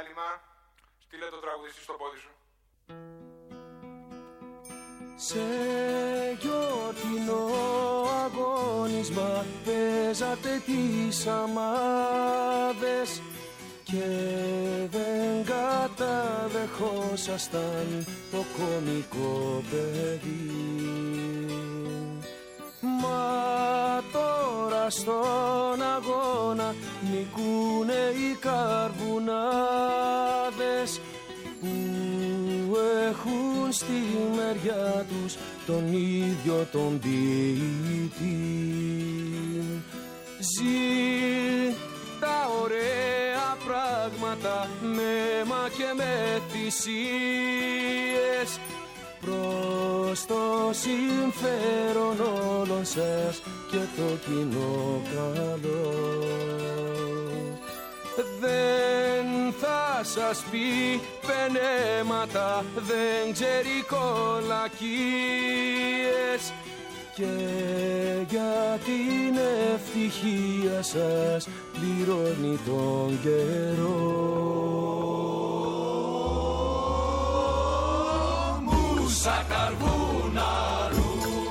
διάλειμμα. Στείλε το τραγουδιστή στο πόδι σου. Σε γιορτινό αγώνισμα παίζατε τις αμάδες και δεν καταδεχόσασταν το κωμικό παιδί. Μα τώρα στον αγώνα νικούνε οι καρβουνάδες που έχουν στη μεριά τους τον ίδιο τον ποιητή. Ζει τα ωραία πράγματα με αίμα και με θυσίες προς το συμφέρον όλων σας και το κοινό καλό. Δεν θα σας πει πενέματα, δεν ξέρει κολακίες και για την ευτυχία σας πληρώνει τον καιρό. Μουσα καρβούναρου,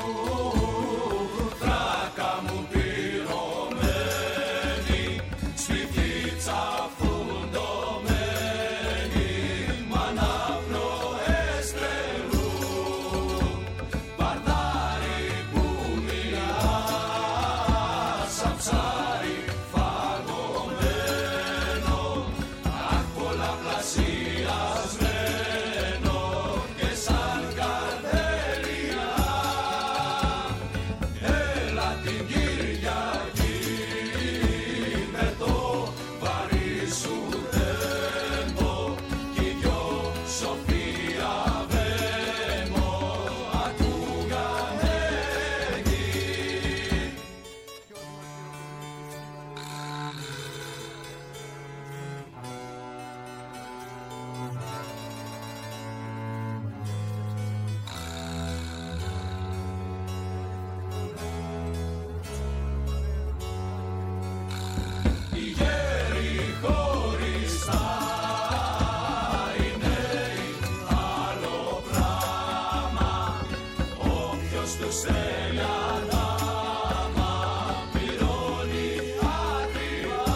τράκα μου πυρωμένη, σφυφίτσα φουντωμένη, μάνα πνοές τρελού, μπαρδάρι που μιλά, σαν ψάρι φαγωμένο, αχ πολλαπλασιασμένο και σαν καρδέλια. Έλα την Κυριακή με το βαρύ σου τέμπο κι οι δυο Σοφία Βέμο ακούγανε εκεί. Οι γέροι χωριστά, οι νέοι άλλο πράμα, όποιος τους θέλει αδάμα πληρώνει ακριβά.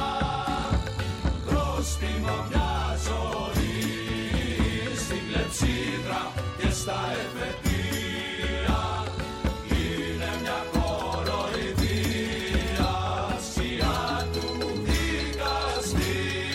Πρόστιμο μια ζωή στην κλεψίδρα και στα εφετεία είναι μια κοροϊδία σκιά του δικαστή.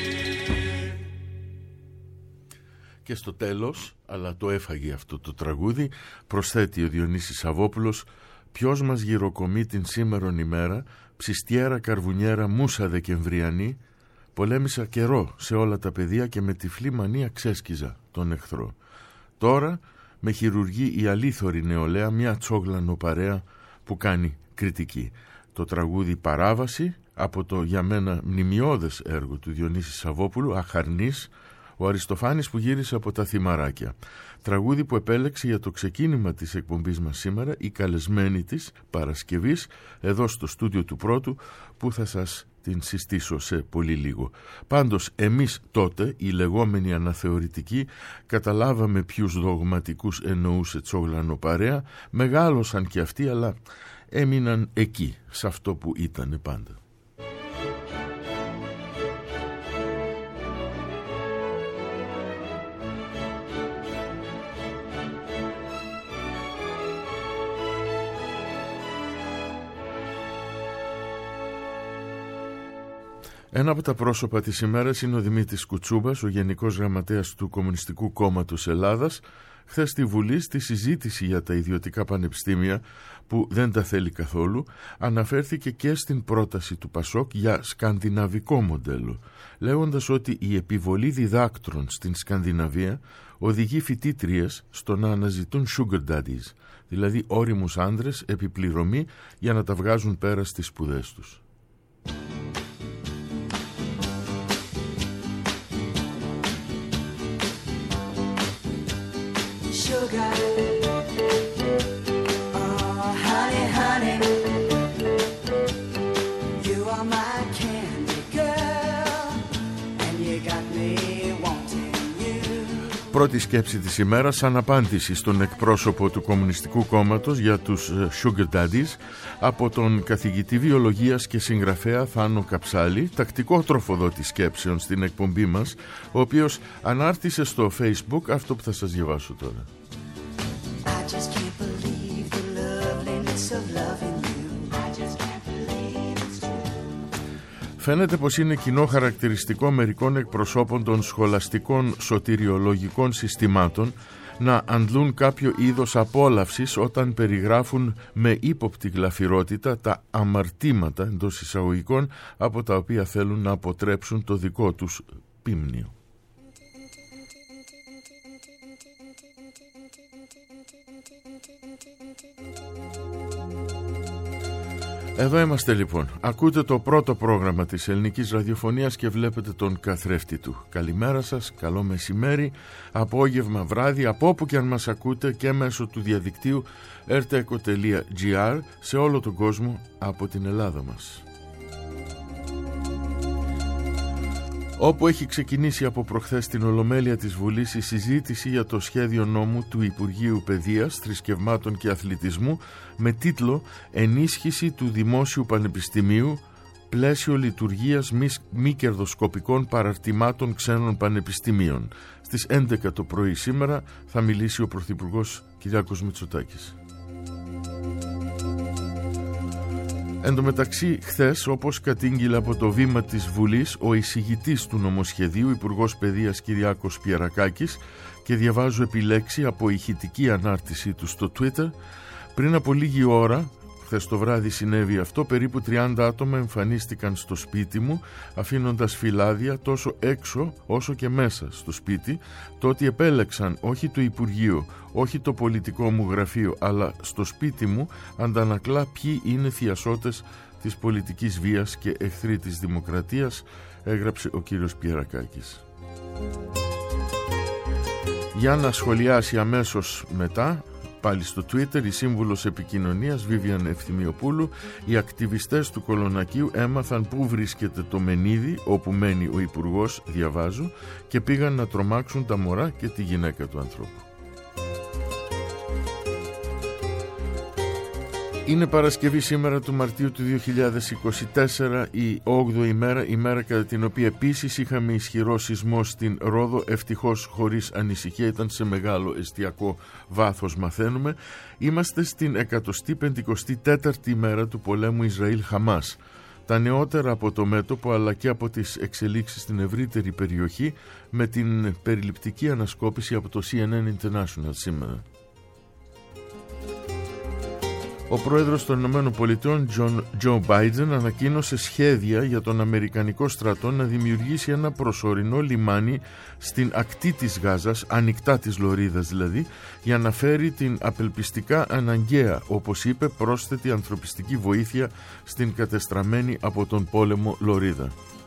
Και στο τέλος, αλλά το έφαγε αυτό το τραγούδι, προσθέτει ο Διονύσης Σαββόπουλος: ποιος μας γυροκομεί την σήμερον ημέρα, ψιστιέρα καρβουνιέρα μούσα δεκεμβριανή, πολέμησα καιρό σε όλα τα πεδία και με τυφλή μανία ξέσκιζα τον εχθρό. Τώρα με χειρουργεί η αλήθωρη νεολαία, μια τσόγλανο παρέα που κάνει κριτική. Το τραγούδι «Παράβαση» από το για μένα μνημιώδες έργο του Διονύση Σαββόπουλου, «Αχαρνής», ο Αριστοφάνης που γύρισε από τα Θυμαράκια. Τραγούδι που επέλεξε για το ξεκίνημα της εκπομπής μας σήμερα η καλεσμένη της Παρασκευής εδώ στο στούντιο του Πρώτου, που θα σας την συστήσω σε πολύ λίγο. Πάντως εμείς τότε, οι λεγόμενοι αναθεωρητικοί, καταλάβαμε ποιους δογματικούς εννοούσε τσόγλανο παρέα, μεγάλωσαν και αυτοί, αλλά έμειναν εκεί, σε αυτό που ήτανε πάντα. Ένα από τα πρόσωπα της ημέρας είναι ο Δημήτρης Κουτσούμπας, ο Γενικός Γραμματέας του Κομμουνιστικού Κόμματος Ελλάδας. Χθες στη Βουλή, στη συζήτηση για τα ιδιωτικά πανεπιστήμια που δεν τα θέλει καθόλου, αναφέρθηκε και στην πρόταση του Πασόκ για σκανδιναβικό μοντέλο, λέγοντας ότι η επιβολή διδάκτρων στην Σκανδιναβία οδηγεί φοιτήτριες στο να αναζητούν sugar daddies, δηλαδή όριμους άντρες επιπληρωμή για να τα βγάζουν πέρα στις σπουδές τους. Sugar, oh honey, honey, you are my candy girl, and you got me Πρώτη σκέψη της ημέρας, σαν απάντηση στον εκπρόσωπο του Κομμουνιστικού Κόμματος για τους Sugar Daddies, από τον καθηγητή βιολογίας και συγγραφέα Θάνο Καψάλη, τακτικό τροφοδότη σκέψεων στην εκπομπή μας, ο οποίος ανάρτησε στο Facebook αυτό που θα σας διαβάσω τώρα. Φαίνεται πως είναι κοινό χαρακτηριστικό μερικών εκπροσώπων των σχολαστικών σωτηριολογικών συστημάτων να αντλούν κάποιο είδος απόλαυσης όταν περιγράφουν με ύποπτη γλαφυρότητα τα αμαρτήματα εντός εισαγωγικών από τα οποία θέλουν να αποτρέψουν το δικό τους πίμνιο. Εδώ είμαστε λοιπόν. Ακούτε το πρώτο πρόγραμμα της ελληνικής ραδιοφωνίας και βλέπετε τον καθρέφτη του. Καλημέρα σας, καλό μεσημέρι, απόγευμα, βράδυ, από όπου και αν μας ακούτε και μέσω του διαδικτύου rteco.gr σε όλο τον κόσμο από την Ελλάδα μας. Όπου έχει ξεκινήσει από προχθές στην Ολομέλεια της Βουλής η συζήτηση για το σχέδιο νόμου του Υπουργείου Παιδείας, Θρησκευμάτων και Αθλητισμού με τίτλο «Ενίσχυση του Δημόσιου Πανεπιστημίου, πλαίσιο λειτουργίας μη κερδοσκοπικών παραρτημάτων ξένων πανεπιστημίων». Στις 11 το πρωί σήμερα θα μιλήσει ο Πρωθυπουργός Κυριάκος Μητσοτάκης. Εν τω μεταξύ, χθες, όπως κατήγγειλε από το βήμα της Βουλής ο εισηγητής του νομοσχεδίου, Υπουργός Παιδείας Κυριάκος Πιερακάκης, και διαβάζω επιλέξει από ηχητική ανάρτησή του στο Twitter, πριν από λίγη ώρα, χθες το βράδυ συνέβη αυτό, περίπου 30 άτομα εμφανίστηκαν στο σπίτι μου, αφήνοντας φυλάδια τόσο έξω όσο και μέσα στο σπίτι. Το ότι επέλεξαν όχι το Υπουργείο, όχι το πολιτικό μου γραφείο, αλλά στο σπίτι μου, αντανακλά ποιοι είναι θειασότες της πολιτικής βίας και εχθροί της δημοκρατίας, έγραψε ο κύριος Πιερακάκης. Για να σχολιάσει αμέσως μετά, πάλι στο Twitter, η σύμβουλος επικοινωνίας Βίβιαν Ευθυμιοπούλου, οι ακτιβιστές του Κολονακίου έμαθαν πού βρίσκεται το Μενίδη, όπου μένει ο Υπουργός, διαβάζω, και πήγαν να τρομάξουν τα μωρά και τη γυναίκα του ανθρώπου. Είναι Παρασκευή σήμερα του Μαρτίου του 2024, η 8η μέρα, η μέρα κατά την οποία επίσης είχαμε ισχυρό σεισμό στην Ρόδο, ευτυχώς χωρίς ανησυχία, ήταν σε μεγάλο εστιακό βάθος μαθαίνουμε. Είμαστε στην 154η μέρα του πολέμου Ισραήλ-Χαμάς. Τα νεότερα από το μέτωπο αλλά και από τις εξελίξεις στην ευρύτερη περιοχή με την περιληπτική ανασκόπηση από το CNN International σήμερα. Ο πρόεδρος των ΗΠΑ, Τζο Μπάιντεν, ανακοίνωσε σχέδια για τον Αμερικανικό στρατό να δημιουργήσει ένα προσωρινό λιμάνι στην ακτή της Γάζας, ανοιχτά της Λωρίδας δηλαδή, για να φέρει την απελπιστικά αναγκαία, όπως είπε, πρόσθετη ανθρωπιστική βοήθεια στην κατεστραμμένη από τον πόλεμο Λωρίδα.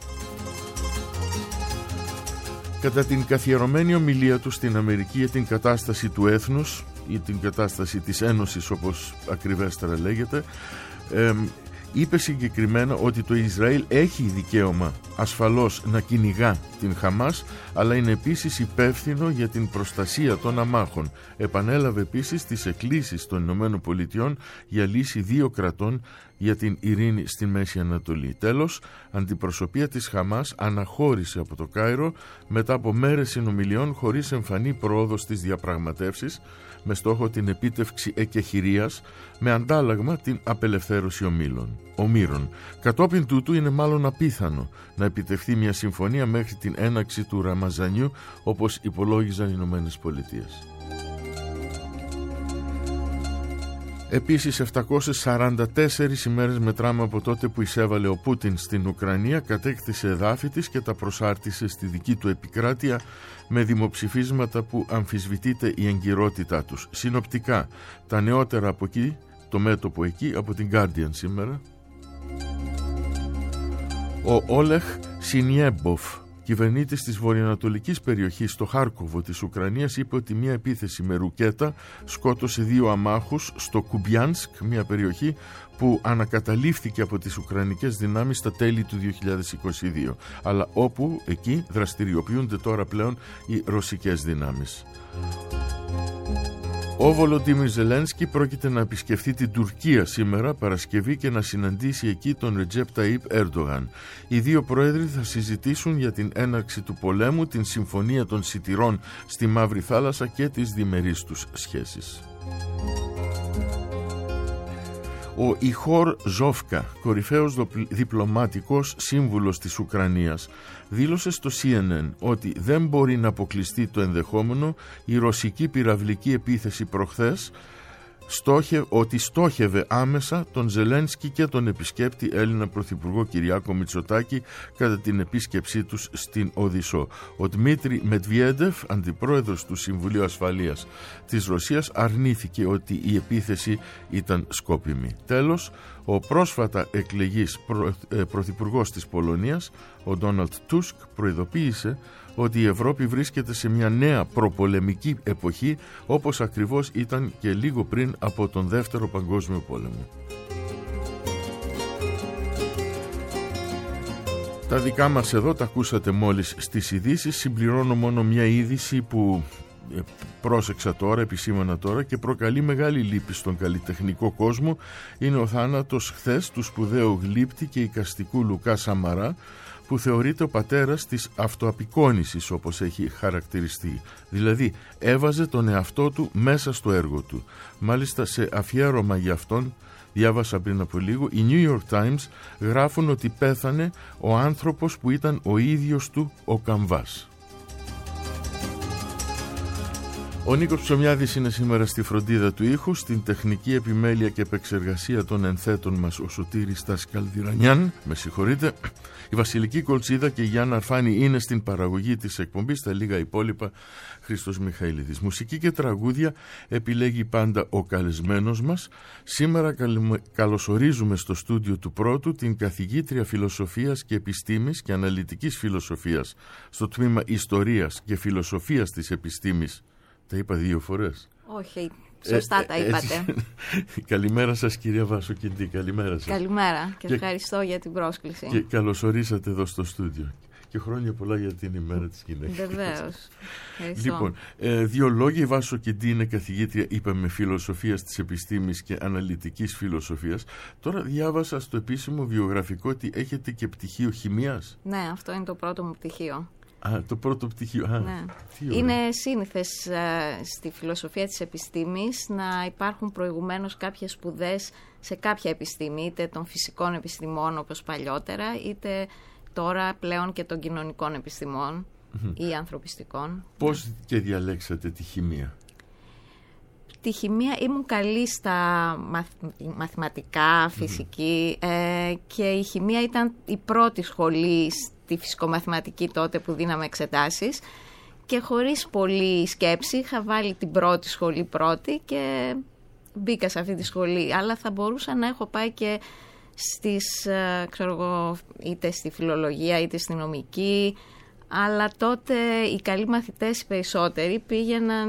Κατά την καθιερωμένη ομιλία του στην Αμερική για την κατάσταση του έθνους ή την κατάσταση της Ένωσης, όπως ακριβέστερα λέγεται, είπε συγκεκριμένα ότι το Ισραήλ έχει δικαίωμα ασφαλώς να κυνηγά την Χαμάς, αλλά είναι επίσης υπεύθυνο για την προστασία των αμάχων. Επανέλαβε επίσης τις εκκλήσεις των ΗΠΑ για λύση 2 κρατών για την ειρήνη στη Μέση Ανατολή. Τέλος, αντιπροσωπεία της Χαμάς αναχώρησε από το Κάιρο μετά από μέρες συνομιλιών χωρίς εμφανή πρόοδο στις διαπραγματεύσεις, με στόχο την επίτευξη εκεχηρίας, με αντάλλαγμα την απελευθέρωση ομήρων. Κατόπιν τούτου είναι μάλλον απίθανο να επιτευχθεί μια συμφωνία μέχρι την έναρξη του Ραμαζανιού, όπως υπολόγιζαν οι Ηνωμένες Πολιτείες. Επίσης, 744 ημέρες μετράμε από τότε που εισέβαλε ο Πούτιν στην Ουκρανία, κατέκτησε εδάφη της και τα προσάρτησε στη δική του επικράτεια με δημοψηφίσματα που αμφισβητείται η εγκυρότητά τους. Συνοπτικά, τα νεότερα από εκεί, το μέτωπο εκεί, από την Guardian σήμερα. Ο Όλεχ Σινιέμποφ, κυβερνήτης της βορειοανατολικής περιοχής στο Χάρκοβο της Ουκρανίας είπε ότι μια επίθεση με ρουκέτα σκότωσε 2 αμάχους στο Κουμπιάνσκ, μια περιοχή που ανακαταλήφθηκε από τις Ουκρανικές δυνάμεις στα τέλη του 2022, αλλά όπου εκεί δραστηριοποιούνται τώρα πλέον οι ρωσικές δυνάμεις. Ο Βολοντίμιρ Ζελένσκι πρόκειται να επισκεφθεί την Τουρκία σήμερα Παρασκευή και να συναντήσει εκεί τον Ρετζέπ Ταΐπ Ερντογάν. Οι 2 πρόεδροι θα συζητήσουν για την έναρξη του πολέμου, την συμφωνία των σιτηρών στη Μαύρη Θάλασσα και τις διμερείς τους σχέσεις. Ο Ιχόρ Ζόφκα, κορυφαίος διπλωματικός σύμβουλος της Ουκρανίας, δήλωσε στο CNN ότι δεν μπορεί να αποκλειστεί το ενδεχόμενο η ρωσική πυραυλική επίθεση προχθές ότι στόχευε άμεσα τον Ζελένσκι και τον επισκέπτη Έλληνα Πρωθυπουργό Κυριάκο Μητσοτάκη κατά την επίσκεψή τους στην Οδυσσό. Ο Δημήτρη Μετβιέντεφ, αντιπρόεδρος του Συμβουλίου Ασφαλείας της Ρωσίας, αρνήθηκε ότι η επίθεση ήταν σκόπιμη. Τέλος, ο πρόσφατα εκλεγής πρωθυπουργός της Πολωνίας, ο Ντόναλντ Τούσκ, προειδοποίησε ότι η Ευρώπη βρίσκεται σε μια νέα προπολεμική εποχή, όπως ακριβώς ήταν και λίγο πριν από τον Δεύτερο Παγκόσμιο Πόλεμο. Τα δικά μας εδώ τα ακούσατε μόλις στις ειδήσεις. Συμπληρώνω μόνο μια είδηση που πρόσεξα τώρα, επισήμανα τώρα και προκαλεί μεγάλη λύπη στον καλλιτεχνικό κόσμο. Είναι ο θάνατος χθες του σπουδαίου γλύπτη και εικαστικού Λουκά Σαμαρά, που θεωρείται ο πατέρας της αυτοαπεικόνησης, όπως έχει χαρακτηριστεί. Δηλαδή έβαζε τον εαυτό του μέσα στο έργο του. Μάλιστα σε αφιέρωμα για αυτόν, διάβασα πριν από λίγο, οι New York Times γράφουν ότι πέθανε ο άνθρωπος που ήταν ο ίδιος του ο καμβάς. Ο Νίκος Ψωμιάδης είναι σήμερα στη φροντίδα του ήχου, στην τεχνική επιμέλεια και επεξεργασία των ενθέτων μας ο Σωτήρης Τασκαλδιρανιάν, με συγχωρείτε. Η Βασιλική Κολτσίδα και η Γιάννα Αρφάνη είναι στην παραγωγή της εκπομπής, τα λίγα υπόλοιπα Χρήστος Μιχαηλίδης. Μουσική και τραγούδια επιλέγει πάντα ο καλεσμένος μας. Σήμερα καλωσορίζουμε στο στούντιο του Πρώτου την καθηγήτρια Φιλοσοφίας και Επιστήμης και Αναλυτικής Φιλοσοφίας στο τμήμα Ιστορίας και Φιλοσοφίας της Επιστήμης. Τα είπα 2 φορές. Όχι, σωστά τα είπατε. Καλημέρα σας κυρία Βασοκεντή, καλημέρα σας. Καλημέρα και ευχαριστώ για την πρόσκληση. Και καλωσορίσατε εδώ στο στούντιο. Και χρόνια πολλά για την ημέρα της γυναίκας. Βεβαίως. Λοιπόν, 2 λόγια. Η Βασοκεντή είναι καθηγήτρια, είπαμε, Φιλοσοφίας της Επιστήμης και Αναλυτικής Φιλοσοφίας. Τώρα διάβασα στο επίσημο βιογραφικό ότι έχετε και πτυχίο χημίας. Ναι, αυτό είναι το πρώτο μου πτυχίο. Το πρώτο πτυχίο. Ναι. Είναι σύνηθες στη φιλοσοφία της επιστήμης να υπάρχουν προηγουμένως κάποιες σπουδές σε κάποια επιστήμη, είτε των φυσικών επιστημών όπως παλιότερα, είτε τώρα πλέον και των κοινωνικών επιστημών ή ανθρωπιστικών. Πώς και διαλέξατε τη χημεία? Τη χημεία ήμουν καλή στα μαθηματικά, φυσική και η χημεία ήταν η πρώτη σχολή στη φυσικομαθηματική τότε που δίναμε εξετάσεις και χωρίς πολλή σκέψη είχα βάλει την πρώτη σχολή πρώτη και μπήκα σε αυτή τη σχολή, αλλά θα μπορούσα να έχω πάει και στις, είτε στη φιλολογία είτε στη νομική, αλλά τότε οι καλοί μαθητές οι περισσότεροι πήγαιναν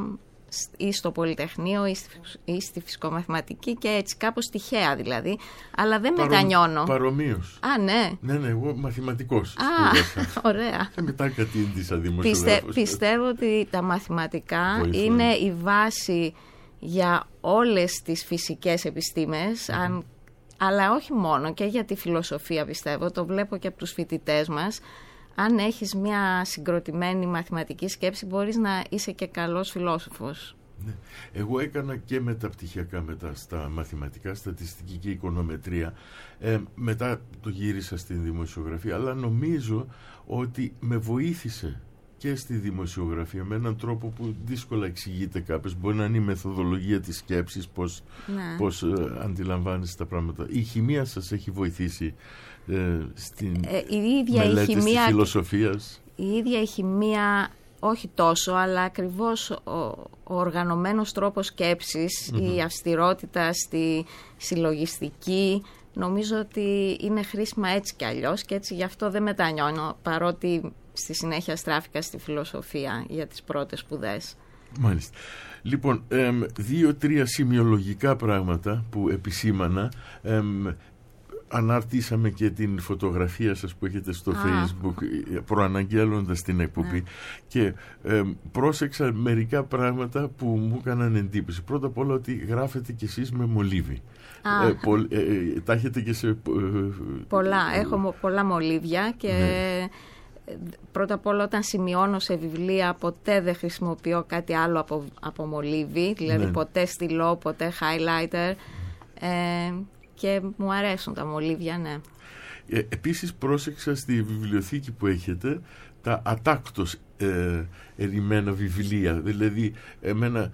ή στο Πολυτεχνείο ή στη φυσικομαθηματική και έτσι κάπως τυχαία δηλαδή, αλλά δεν μετανιώνω. Παρομοίως. Ναι. Ναι, εγώ μαθηματικός. Ωραία. Μετά κατήντησα δημοσιογράφος. Πιστεύω ότι τα μαθηματικά είναι η βάση για όλες τις φυσικές επιστήμες, αλλά όχι μόνο, και για τη φιλοσοφία πιστεύω, το βλέπω και από τους φοιτητές μας. Αν έχεις μια συγκροτημένη μαθηματική σκέψη μπορείς να είσαι και καλός φιλόσοφος. Ναι. Εγώ έκανα και μεταπτυχιακά μετά στα μαθηματικά, στατιστική και οικονομετρία. Μετά το γύρισα στην δημοσιογραφία, αλλά νομίζω ότι με βοήθησε και στη δημοσιογραφία με έναν τρόπο που δύσκολα εξηγείται κάποιος. Μπορεί να είναι η μεθοδολογία της σκέψης, πώς αντιλαμβάνεσαι τα πράγματα. Η χημεία σας έχει βοηθήσει στην μελέτη της φιλοσοφίας? Η ίδια η χημεία όχι τόσο, αλλά ακριβώς ο οργανωμένος τρόπος σκέψης, η αυστηρότητα στη συλλογιστική, νομίζω ότι είναι χρήσιμα έτσι κι αλλιώς και έτσι γι' αυτό δεν μετανιώνω, παρότι στη συνέχεια στράφηκα στη φιλοσοφία για τις πρώτες σπουδές. Μάλιστα. Λοιπόν, 2-3 σημειολογικά πράγματα που επισήμανα. Αναρτήσαμε και την φωτογραφία σας που έχετε στο Facebook προαναγγέλλοντας την εκπομπή και πρόσεξα μερικά πράγματα που μου έκαναν εντύπωση. Πρώτα απ' όλα ότι γράφετε κι εσείς με μολύβι. Τα έχετε και σε... Έχω πολλά μολύβια και πρώτα απ' όλα όταν σημειώνω σε βιβλία ποτέ δεν χρησιμοποιώ κάτι άλλο από μολύβι, δηλαδή ποτέ στυλό, ποτέ highlighter, και μου αρέσουν τα μολύβια, ναι. Επίσης πρόσεξα στη βιβλιοθήκη που έχετε τα ατάκτως ερημένα βιβλία, δηλαδή εμένα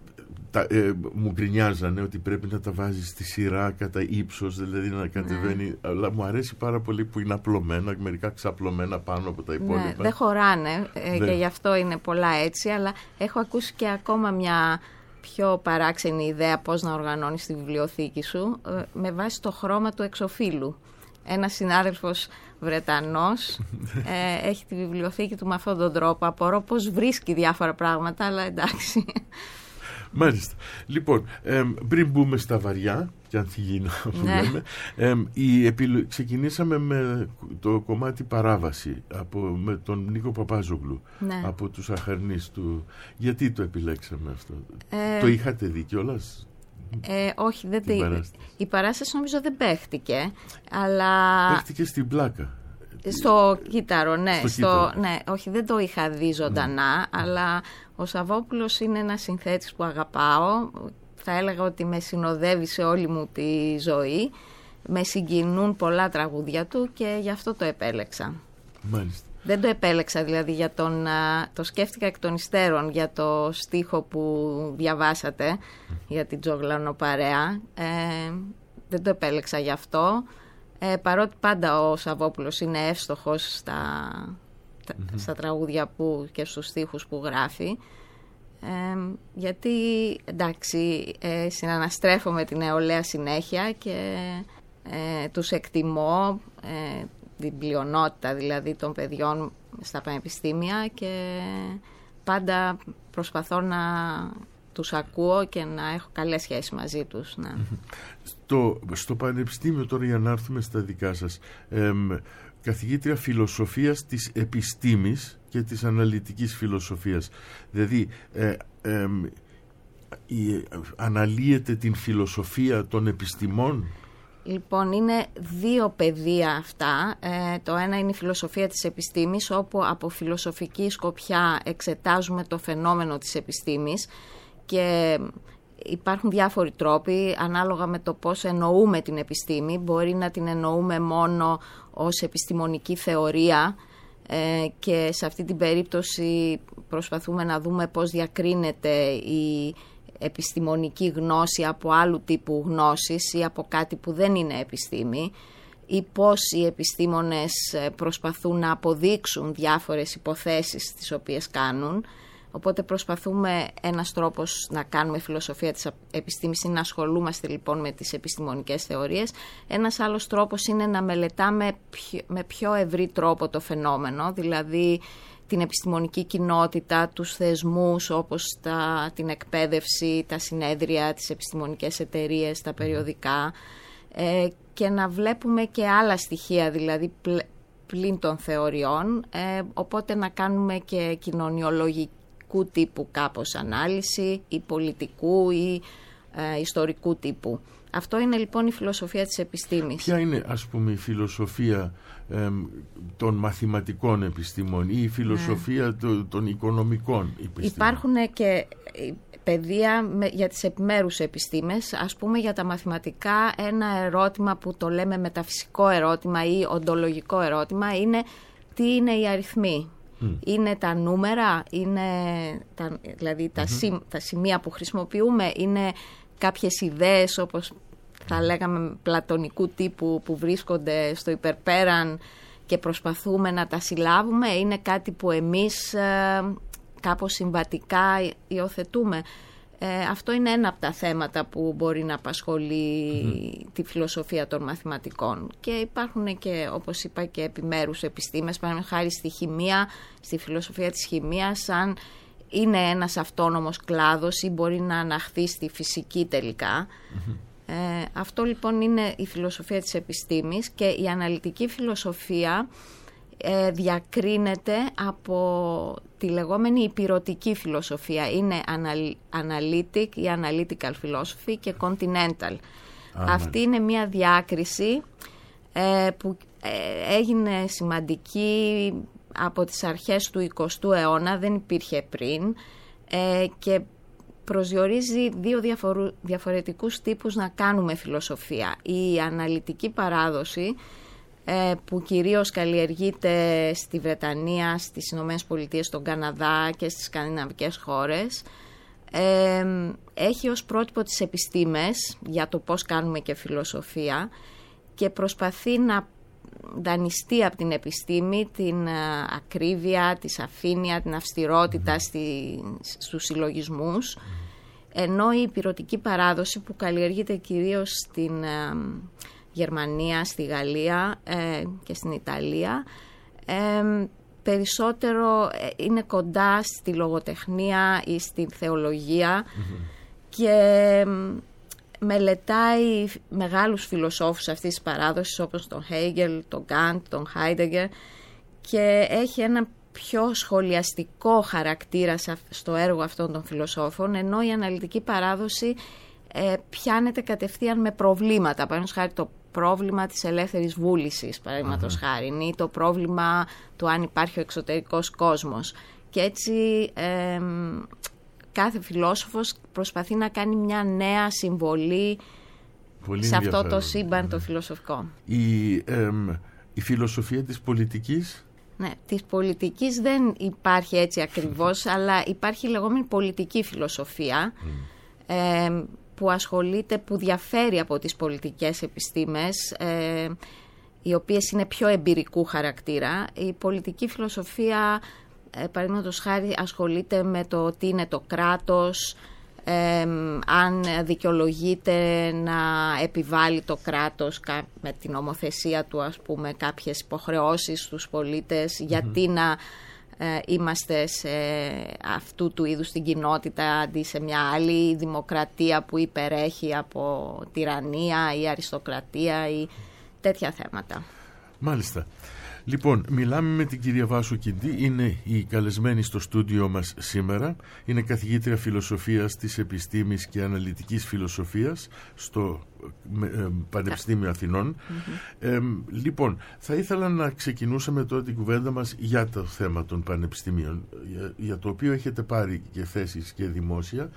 μου γκρινιάζανε ότι πρέπει να τα βάζεις στη σειρά κατά ύψος, δηλαδή να κατεβαίνει, αλλά μου αρέσει πάρα πολύ που είναι απλωμένα, μερικά ξαπλωμένα πάνω από τα υπόλοιπα. Ναι, δεν χωράνε και γι' αυτό είναι πολλά έτσι, αλλά έχω ακούσει και ακόμα μια πιο παράξενη ιδέα πώς να οργανώνεις τη βιβλιοθήκη σου με βάση το χρώμα του εξωφύλου. Ένας συνάδελφος Βρετανός έχει τη βιβλιοθήκη του με αυτόν τον τρόπο. Απορώ πώς βρίσκει διάφορα πράγματα, αλλά εντάξει. Μάλιστα. Λοιπόν, πριν μπούμε στα βαριά, και αν θυγεί που λέμε, ξεκινήσαμε με το κομμάτι παράβαση με τον Νίκο Παπάζογλου, από τους Αχαρνείς του. Γιατί το επιλέξαμε αυτό? Το είχατε δει κιόλας? Όχι, δεν η παράσταση νομίζω δεν παίχτηκε, αλλά... Παίχτηκε στην πλάκα. Στο κύτταρο, ναι. Ναι, όχι, δεν το είχα δει ζωντανά, αλλά ο Σαββόπουλος είναι ένας συνθέτης που αγαπάω. Θα έλεγα ότι με συνοδεύει σε όλη μου τη ζωή. Με συγκινούν πολλά τραγούδια του και γι' αυτό το επέλεξα. Μάλιστα. Δεν το επέλεξα δηλαδή για το σκέφτηκα εκ των υστέρων για το στίχο που διαβάσατε για την Τζογλανοπαρέα. Δεν το επέλεξα γι' αυτό. Παρότι πάντα ο Σαββόπουλος είναι εύστοχος στα τραγούδια που και στους στίχους που γράφει, γιατί εντάξει, συναναστρέφω με την νεολαία συνέχεια και τους εκτιμώ, την πλειονότητα δηλαδή των παιδιών στα πανεπιστήμια, και πάντα προσπαθώ να τους ακούω και να έχω καλές σχέσεις μαζί τους. Ναι. Στο πανεπιστήμιο τώρα, για να έρθουμε στα δικά σας, καθηγήτρια φιλοσοφίας της επιστήμης και της αναλυτικής φιλοσοφίας, δηλαδή αναλύεται την φιλοσοφία των επιστημών. Λοιπόν, είναι δύο πεδία αυτά. Το ένα είναι η φιλοσοφία της επιστήμης, όπου από φιλοσοφική σκοπιά εξετάζουμε το φαινόμενο της επιστήμης και υπάρχουν διάφοροι τρόποι ανάλογα με το πώς εννοούμε την επιστήμη. Μπορεί να την εννοούμε μόνο ως επιστημονική θεωρία και σε αυτή την περίπτωση προσπαθούμε να δούμε πώς διακρίνεται η επιστημονική γνώση από άλλου τύπου γνώσης ή από κάτι που δεν είναι επιστήμη, ή πώς οι επιστήμονες προσπαθούν να αποδείξουν διάφορες υποθέσεις τις οποίες κάνουν. Οπότε προσπαθούμε, ένας τρόπος να κάνουμε φιλοσοφία της επιστήμης είναι να ασχολούμαστε λοιπόν με τις επιστημονικές θεωρίες. Ένας άλλος τρόπος είναι να μελετάμε με πιο ευρύ τρόπο το φαινόμενο, δηλαδή την επιστημονική κοινότητα, τους θεσμούς όπως την εκπαίδευση, τα συνέδρια, τις επιστημονικές εταιρείες, τα περιοδικά, και να βλέπουμε και άλλα στοιχεία, δηλαδή πλην των θεωριών, οπότε να κάνουμε και κοινωνιολογικού τύπου κάπως ανάλυση ή πολιτικού ή ιστορικού τύπου. Αυτό είναι λοιπόν η φιλοσοφία της επιστήμης. Ποια είναι, ας πούμε, η φιλοσοφία των μαθηματικών επιστήμων ή η φιλοσοφία των οικονομικών επιστήμων? Υπάρχουν και παιδεία για τις επιμέρους επιστήμες. Ας πούμε, για τα μαθηματικά ένα ερώτημα που το λέμε μεταφυσικό ερώτημα ή οντολογικό ερώτημα είναι τι είναι οι αριθμοί. Είναι τα νούμερα, είναι δηλαδή τα σημεία που χρησιμοποιούμε, είναι κάποιες ιδέες όπως θα λέγαμε πλατωνικού τύπου που βρίσκονται στο υπερπέραν και προσπαθούμε να τα συλλάβουμε, είναι κάτι που εμείς κάπως συμβατικά υιοθετούμε. Αυτό είναι ένα από τα θέματα που μπορεί να απασχολεί τη φιλοσοφία των μαθηματικών. Και υπάρχουν και, όπως είπα, και επιμέρους επιστήμες, παραδείγματος χάρη στη χημεία, στη φιλοσοφία της χημείας, σαν είναι ένας αυτόνομος κλάδος ή μπορεί να αναχθεί στη φυσική τελικά. Αυτό λοιπόν είναι η φιλοσοφία της επιστήμης, και η αναλυτική φιλοσοφία διακρίνεται από τη λεγόμενη υπηρωτική φιλοσοφία. Είναι analytic ή analytical philosophy και continental. Αυτή είναι μια διάκριση που έγινε σημαντική από τις αρχές του 20ου αιώνα, δεν υπήρχε πριν, και προσδιορίζει δύο διαφορετικούς τύπους να κάνουμε φιλοσοφία. Η αναλυτική παράδοση, που κυρίως καλλιεργείται στη Βρετανία, στις Ηνωμένες Πολιτείες, στον Καναδά και στις σκανδιναβικές χώρες, έχει ως πρότυπο τις επιστήμες για το πώς κάνουμε και φιλοσοφία, και προσπαθεί να δανειστεί από την επιστήμη την ακρίβεια, τη σαφήνεια, την αυστηρότητα στους συλλογισμούς, ενώ η υπηρωτική παράδοση, που καλλιεργείται κυρίως στην Γερμανία, στη Γαλλία και στην Ιταλία, περισσότερο είναι κοντά στη λογοτεχνία ή στη θεολογία, και μελετάει μεγάλους φιλοσόφους αυτής της παράδοσης, όπως τον Hegel, τον Kant, τον Heidegger, και έχει ένα πιο σχολιαστικό χαρακτήρα στο έργο αυτών των φιλοσόφων, ενώ η αναλυτική παράδοση πιάνεται κατευθείαν με προβλήματα. Παραδείγματος χάρη το πρόβλημα της ελεύθερης βούλησης, παραδείγματος χάρη, ή το πρόβλημα του αν υπάρχει ο εξωτερικός κόσμος. Και έτσι κάθε φιλόσοφος προσπαθεί να κάνει μια νέα συμβολή σε αυτό το σύμπαν το φιλοσοφικό. Η φιλοσοφία της πολιτικής... Ναι, της πολιτικής δεν υπάρχει έτσι ακριβώς, αλλά υπάρχει η λεγόμενη πολιτική φιλοσοφία, που ασχολείται, που διαφέρει από τις πολιτικές επιστήμες, οι οποίες είναι πιο εμπειρικού χαρακτήρα. Η πολιτική φιλοσοφία, παραδείγματος χάρη, ασχολείται με το τι είναι το κράτος, αν δικαιολογείται να επιβάλλει το κράτος με την νομοθεσία του, ας πούμε, κάποιες υποχρεώσεις στους πολίτες, γιατί να είμαστε σε αυτού του είδους την κοινότητα αντί σε μια άλλη δημοκρατία που υπερέχει από τυραννία ή αριστοκρατία ή τέτοια θέματα. Μάλιστα. Λοιπόν, μιλάμε με την κυρία Βάσο Κιντή, είναι η καλεσμένη στο στούντιο μας σήμερα, είναι καθηγήτρια φιλοσοφίας της επιστήμης και αναλυτικής φιλοσοφίας στο Πανεπιστήμιο Αθηνών. Λοιπόν, θα ήθελα να ξεκινούσαμε τώρα την κουβέντα μας για το θέμα των πανεπιστήμιων, για το οποίο έχετε πάρει και θέσεις και δημόσια.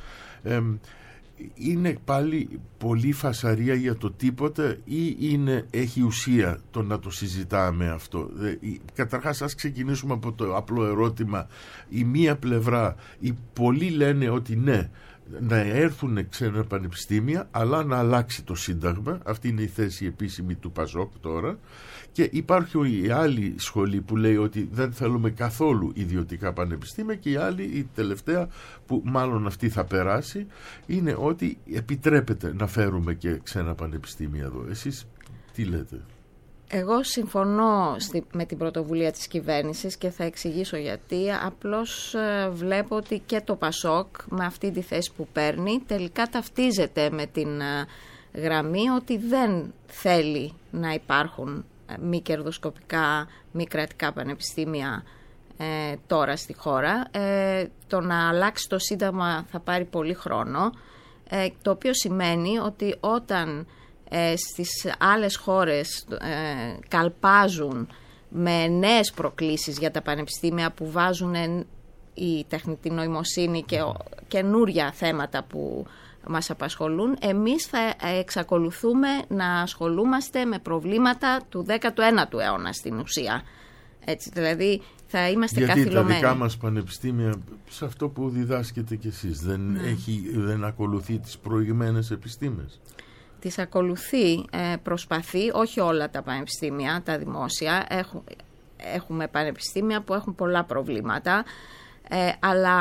Είναι πάλι πολύ φασαρία για το τίποτα ή έχει ουσία το να το συζητάμε αυτό? Καταρχάς, ας ξεκινήσουμε από το απλό ερώτημα. Η μία πλευρά, οι πολλοί λένε ότι ναι, να έρθουν ξένα πανεπιστήμια, αλλά να αλλάξει το Σύνταγμα. Αυτή είναι η θέση επίσημη του ΠΑΣΟΚ τώρα. Και υπάρχει η άλλη σχολή που λέει ότι δεν θέλουμε καθόλου ιδιωτικά πανεπιστήμια, και η άλλη, η τελευταία, που μάλλον αυτή θα περάσει, είναι ότι επιτρέπεται να φέρουμε και ξένα πανεπιστήμια εδώ. Εσείς τι λέτε? Εγώ συμφωνώ με την πρωτοβουλία της κυβέρνησης και θα εξηγήσω γιατί. Απλώς βλέπω ότι και το ΠΑΣΟΚ, με αυτή τη θέση που παίρνει, τελικά ταυτίζεται με την γραμμή ότι δεν θέλει να υπάρχουν μη κερδοσκοπικά, μη κρατικά πανεπιστήμια τώρα στη χώρα. Το να αλλάξει το Σύνταγμα θα πάρει πολύ χρόνο, το οποίο σημαίνει ότι όταν στις άλλες χώρες καλπάζουν με νέες προκλήσεις για τα πανεπιστήμια, που βάζουν η τεχνητή νοημοσύνη και καινούρια θέματα που μας απασχολούν, εμείς θα εξακολουθούμε να ασχολούμαστε με προβλήματα του 19ου αιώνα στην ουσία. Έτσι, δηλαδή θα είμαστε καθυλωμένοι. Γιατί τα δικά μας πανεπιστήμια, σε αυτό που διδάσκετε κι εσείς, δεν ακολουθεί τις προηγμένες επιστήμες? Τις ακολουθεί, προσπαθεί, όχι όλα τα πανεπιστήμια, τα δημόσια. Έχουμε πανεπιστήμια που έχουν πολλά προβλήματα, αλλά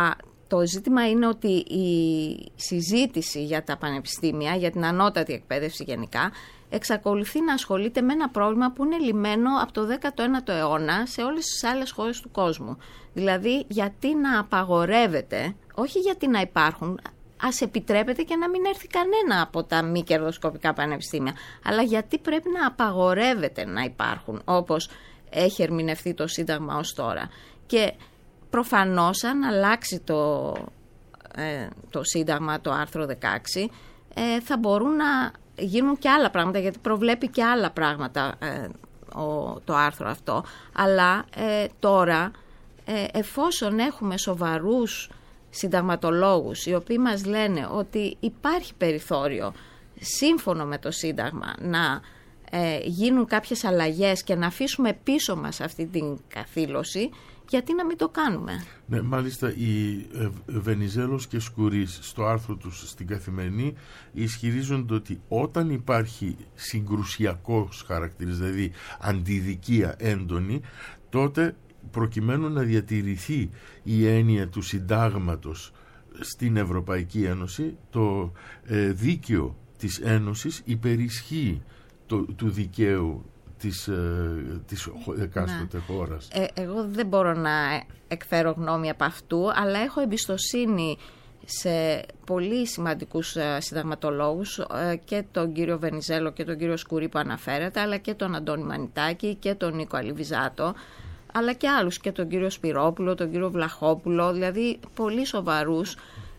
Το ζήτημα είναι ότι η συζήτηση για τα πανεπιστήμια, για την ανώτατη εκπαίδευση γενικά, εξακολουθεί να ασχολείται με ένα πρόβλημα που είναι λυμμένο από το 19ο αιώνα σε όλες τις άλλες χώρες του κόσμου. Δηλαδή, γιατί να απαγορεύεται, όχι γιατί να υπάρχουν, ας επιτρέπεται και να μην έρθει κανένα από τα μη κερδοσκοπικά πανεπιστήμια, αλλά γιατί πρέπει να απαγορεύεται να υπάρχουν, όπως έχει ερμηνευτεί το Σύνταγμα ως τώρα. Και προφανώς αν αλλάξει το Σύνταγμα, το άρθρο 16, θα μπορούν να γίνουν και άλλα πράγματα, γιατί προβλέπει και άλλα πράγματα το άρθρο αυτό. Αλλά τώρα, εφόσον έχουμε σοβαρούς συνταγματολόγους οι οποίοι μας λένε ότι υπάρχει περιθώριο σύμφωνο με το Σύνταγμα να γίνουν κάποιες αλλαγές και να αφήσουμε πίσω μας αυτή την καθήλωση, γιατί να μην το κάνουμε. Ναι, μάλιστα οι Βενιζέλος και Σκουρίς στο άρθρο τους στην Καθημερινή ισχυρίζονται ότι όταν υπάρχει συγκρουσιακός χαρακτήρας, δηλαδή αντιδικία έντονη, τότε προκειμένου να διατηρηθεί η έννοια του συντάγματος στην Ευρωπαϊκή Ένωση, το δίκαιο της Ένωσης υπερισχύει του δικαίου της εκάστοτε χώρας. Εγώ δεν μπορώ να εκφέρω γνώμη από αυτού, αλλά έχω εμπιστοσύνη σε πολύ σημαντικούς συνταγματολόγους, και τον κύριο Βενιζέλο και τον κύριο Σκουρί που αναφέρεται, αλλά και τον Αντώνη Μανιτάκη και τον Νίκο Αλιβιζάτο, αλλά και άλλους, και τον κύριο Σπυρόπουλο, τον κύριο Βλαχόπουλο, δηλαδή πολύ σοβαρούς.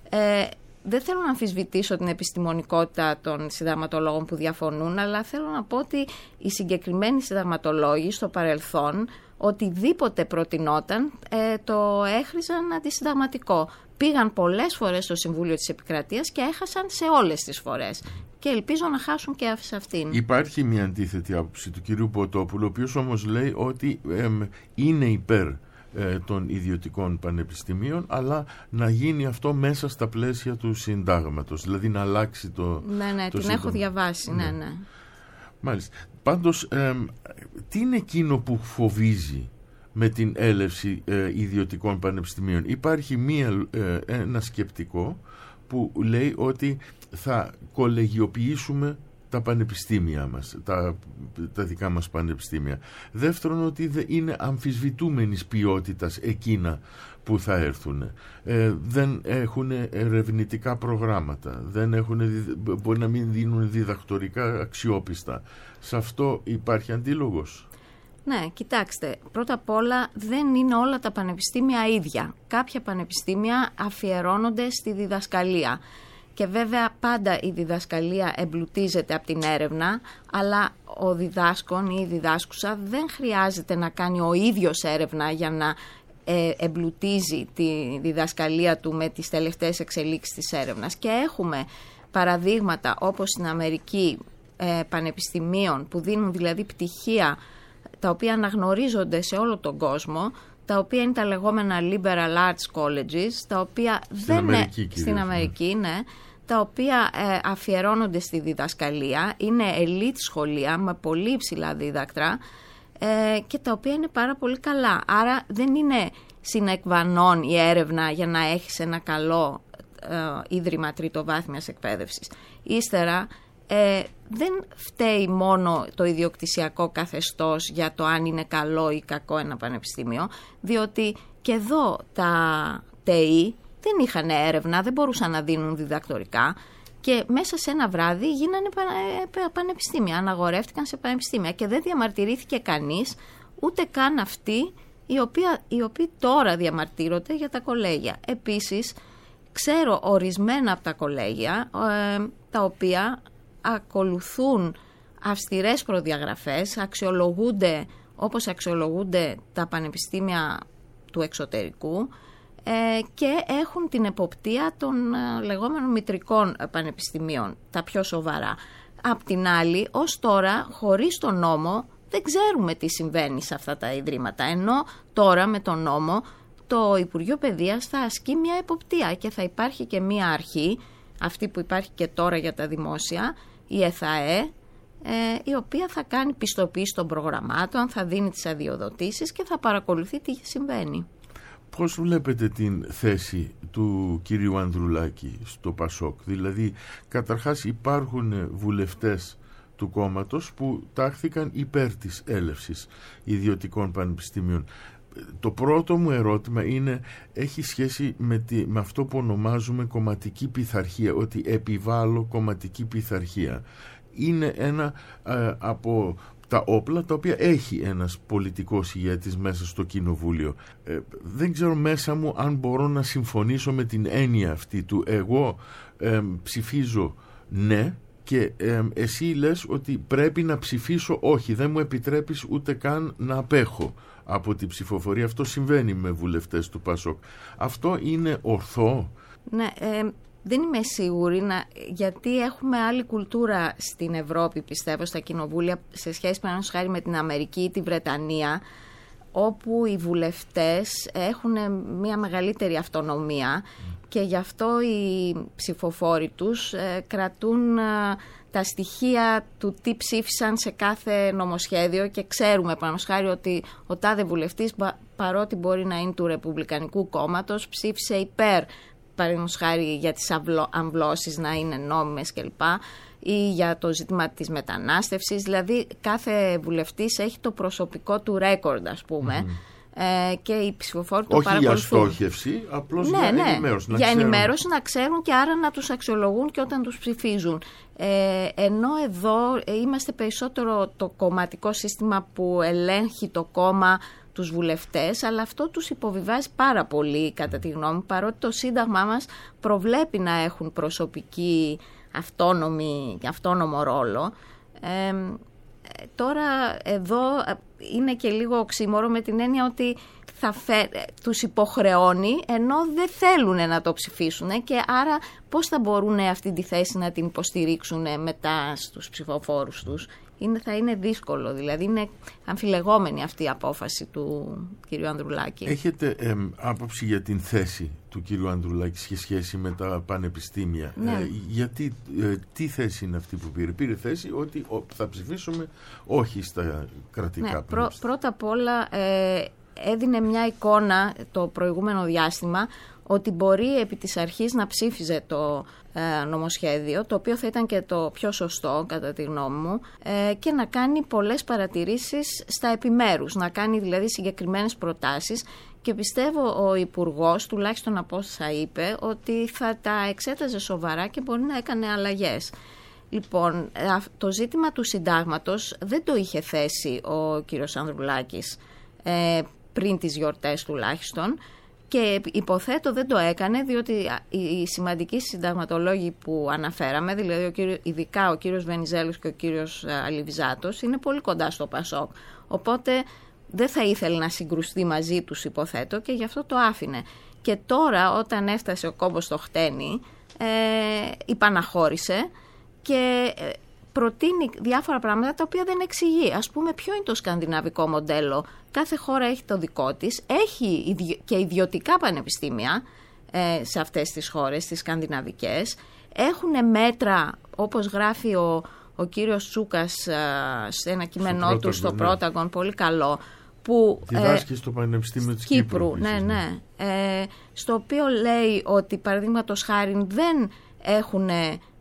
Δεν θέλω να αμφισβητήσω την επιστημονικότητα των συνταγματολόγων που διαφωνούν, αλλά θέλω να πω ότι οι συγκεκριμένοι συνταγματολόγοι στο παρελθόν, οτιδήποτε προτινόταν, το έχριζαν αντισυνταγματικό. Πήγαν πολλές φορές στο Συμβούλιο της Επικρατείας και έχασαν σε όλες τις φορές. Και ελπίζω να χάσουν και σε αυτήν. Υπάρχει μια αντίθετη άποψη του κυρίου Ποτόπουλου, ο οποίος όμως λέει ότι είναι υπέρ των ιδιωτικών πανεπιστημίων, αλλά να γίνει αυτό μέσα στα πλαίσια του συντάγματος, δηλαδή να αλλάξει το την σύνταγμα. έχω διαβάσει, ναι. Μάλιστα. Πάντως, τι είναι εκείνο που φοβίζει με την έλευση ιδιωτικών πανεπιστημίων? Υπάρχει ένα σκεπτικό που λέει ότι θα κολεγιοποιήσουμε τα πανεπιστήμια μας, τα δικά μας πανεπιστήμια. Δεύτερον, ότι είναι αμφισβητούμενης ποιότητας εκείνα που θα έρθουν. Δεν έχουν ερευνητικά προγράμματα, μπορεί να μην δίνουν διδακτορικά αξιόπιστα. Σε αυτό υπάρχει αντίλογος? Ναι, κοιτάξτε, πρώτα απ' όλα δεν είναι όλα τα πανεπιστήμια ίδια. Κάποια πανεπιστήμια αφιερώνονται στη διδασκαλία. Και βέβαια πάντα η διδασκαλία εμπλουτίζεται από την έρευνα, αλλά ο διδάσκων ή η διδάσκουσα δεν χρειάζεται να κάνει ο ίδιος έρευνα για να εμπλουτίζει τη διδασκαλία του με τις τελευταίες εξελίξεις της έρευνας. Και έχουμε παραδείγματα όπως στην Αμερική πανεπιστημίων που δίνουν δηλαδή πτυχία τα οποία αναγνωρίζονται σε όλο τον κόσμο, τα οποία είναι τα λεγόμενα liberal arts colleges, τα οποία στην Αμερική, ναι, τα οποία αφιερώνονται στη διδασκαλία, είναι elite σχολεία με πολύ υψηλά δίδακτρα και τα οποία είναι πάρα πολύ καλά. Άρα δεν είναι συνεκβανών η έρευνα για να έχεις ένα καλό ίδρυμα τριτοβάθμιας εκπαίδευσης. Ύστερα δεν φταίει μόνο το ιδιοκτησιακό καθεστώς για το αν είναι καλό ή κακό ένα πανεπιστήμιο, διότι και εδώ τα ΤΕΗ δεν είχαν έρευνα, δεν μπορούσαν να δίνουν διδακτορικά και μέσα σε ένα βράδυ γίνανε πανεπιστήμια, αναγορεύτηκαν σε πανεπιστήμια και δεν διαμαρτυρήθηκε κανείς, ούτε καν αυτοί οι οποίοι τώρα διαμαρτύρονται για τα κολέγια. Επίσης, ξέρω ορισμένα από τα κολέγια τα οποία ακολουθούν αυστηρές προδιαγραφές, αξιολογούνται όπως αξιολογούνται τα πανεπιστήμια του εξωτερικού και έχουν την εποπτεία των λεγόμενων μητρικών πανεπιστημίων, τα πιο σοβαρά. Απ' την άλλη, ως τώρα, χωρίς τον νόμο, δεν ξέρουμε τι συμβαίνει σε αυτά τα ιδρύματα, ενώ τώρα με τον νόμο το Υπουργείο Παιδείας θα ασκεί μια εποπτεία και θα υπάρχει και μια αρχή, αυτή που υπάρχει και τώρα για τα δημόσια, η ΕΘΑΕ, η οποία θα κάνει πιστοποίηση των προγραμμάτων, θα δίνει τις αδειοδοτήσεις και θα παρακολουθεί τι συμβαίνει. Πώς βλέπετε την θέση του κυρίου Ανδρουλάκη στο ΠΑΣΟΚ? Δηλαδή, καταρχάς υπάρχουν βουλευτές του κόμματος που τάχθηκαν υπέρ της έλευσης ιδιωτικών πανεπιστήμιων. Το πρώτο μου ερώτημα έχει σχέση με αυτό που ονομάζουμε κομματική πειθαρχία, ότι επιβάλλω κομματική πειθαρχία. Είναι ένα από τα όπλα τα οποία έχει ένας πολιτικός ηγέτης μέσα στο κοινοβούλιο. Δεν ξέρω μέσα μου αν μπορώ να συμφωνήσω με την έννοια αυτή του εγώ ψηφίζω ναι και εσύ λες ότι πρέπει να ψηφίσω όχι, δεν μου επιτρέπεις ούτε καν να απέχω από την ψηφοφορία. Αυτό συμβαίνει με βουλευτές του ΠΑΣΟΚ. Αυτό είναι ορθό? Ναι, δεν είμαι σίγουρη, γιατί έχουμε άλλη κουλτούρα στην Ευρώπη, πιστεύω, στα κοινοβούλια, σε σχέση με την Αμερική ή τη Βρετανία, όπου οι βουλευτές έχουν μια μεγαλύτερη αυτονομία και γι' αυτό οι ψηφοφόροι τους κρατούν τα στοιχεία του τι ψήφισαν σε κάθε νομοσχέδιο και ξέρουμε, παραδείγματος χάρη, ότι ο τάδε βουλευτής, παρότι μπορεί να είναι του Ρεπουμπλικανικού κόμματος, ψήφισε υπέρ, παραδείγματος χάρη, για τις αμβλώσεις να είναι νόμιμες κλπ. Ή για το ζήτημα της μετανάστευσης. Δηλαδή κάθε βουλευτής έχει το προσωπικό του ρέκορντ, ας πούμε, και οι ψηφοφόροι το παρακολουθούν. Όχι για στόχευση, απλώς για ενημέρωση. Για ενημέρωση, να ξέρουν και άρα να τους αξιολογούν και όταν τους ψηφίζουν. Ενώ εδώ είμαστε περισσότερο το κομματικό σύστημα που ελέγχει το κόμμα, τους βουλευτές, αλλά αυτό τους υποβιβάζει πάρα πολύ, κατά τη γνώμη μου, παρότι το Σύνταγμά μας προβλέπει να έχουν προσωπική αυτόνομο ρόλο. Τώρα εδώ είναι και λίγο οξύμορο, με την έννοια ότι τους υποχρεώνει ενώ δεν θέλουν να το ψηφίσουν, και άρα πώς θα μπορούν αυτή τη θέση να την υποστηρίξουν μετά στους ψηφοφόρους τους? Θα είναι δύσκολο, δηλαδή είναι αμφιλεγόμενη αυτή η απόφαση του κ. Ανδρουλάκη. Έχετε άποψη για την θέση του κ. Ανδρουλάκη σε σχέση με τα πανεπιστήμια? Ναι. Γιατί τι θέση είναι αυτή που πήρε? Πήρε θέση ότι θα ψηφίσουμε όχι στα κρατικά πανεπιστήμια. Πρώτα απ' όλα έδινε μια εικόνα το προηγούμενο διάστημα ότι μπορεί επί της αρχής να ψήφιζε το νομοσχέδιο, το οποίο θα ήταν και το πιο σωστό κατά τη γνώμη μου, και να κάνει πολλές παρατηρήσεις στα επιμέρους, να κάνει δηλαδή συγκεκριμένες προτάσεις, και πιστεύω ο Υπουργός, τουλάχιστον από όσα είπε, ότι θα τα εξέταζε σοβαρά και μπορεί να έκανε αλλαγές. Λοιπόν, το ζήτημα του συντάγματος δεν το είχε θέσει ο κύριος Ανδρουλάκης πριν τις γιορτές τουλάχιστον, και υποθέτω δεν το έκανε διότι οι σημαντικοί συνταγματολόγοι που αναφέραμε, δηλαδή ειδικά ο κύριος Βενιζέλος και ο κύριος Αλιβιζάτος, είναι πολύ κοντά στο ΠΑΣΟΚ. Οπότε δεν θα ήθελε να συγκρουστεί μαζί τους, υποθέτω, και γι' αυτό το άφηνε. Και τώρα, όταν έφτασε ο κόμπος στο χτένι, υπαναχώρησε και προτείνει διάφορα πράγματα τα οποία δεν εξηγεί. Ας πούμε, ποιο είναι το σκανδιναβικό μοντέλο? Κάθε χώρα έχει το δικό της, έχει και ιδιωτικά πανεπιστήμια σε αυτές τις χώρες, τις σκανδιναβικές. Έχουν μέτρα, όπως γράφει ο κύριος Τσούκας σε ένα κείμενό του στο Πρόταγον, πολύ καλό, που διδάσκει στο Πανεπιστήμιο της Κύπρου. Ναι. Στο οποίο λέει ότι, παραδείγματος χάριν, δεν έχουν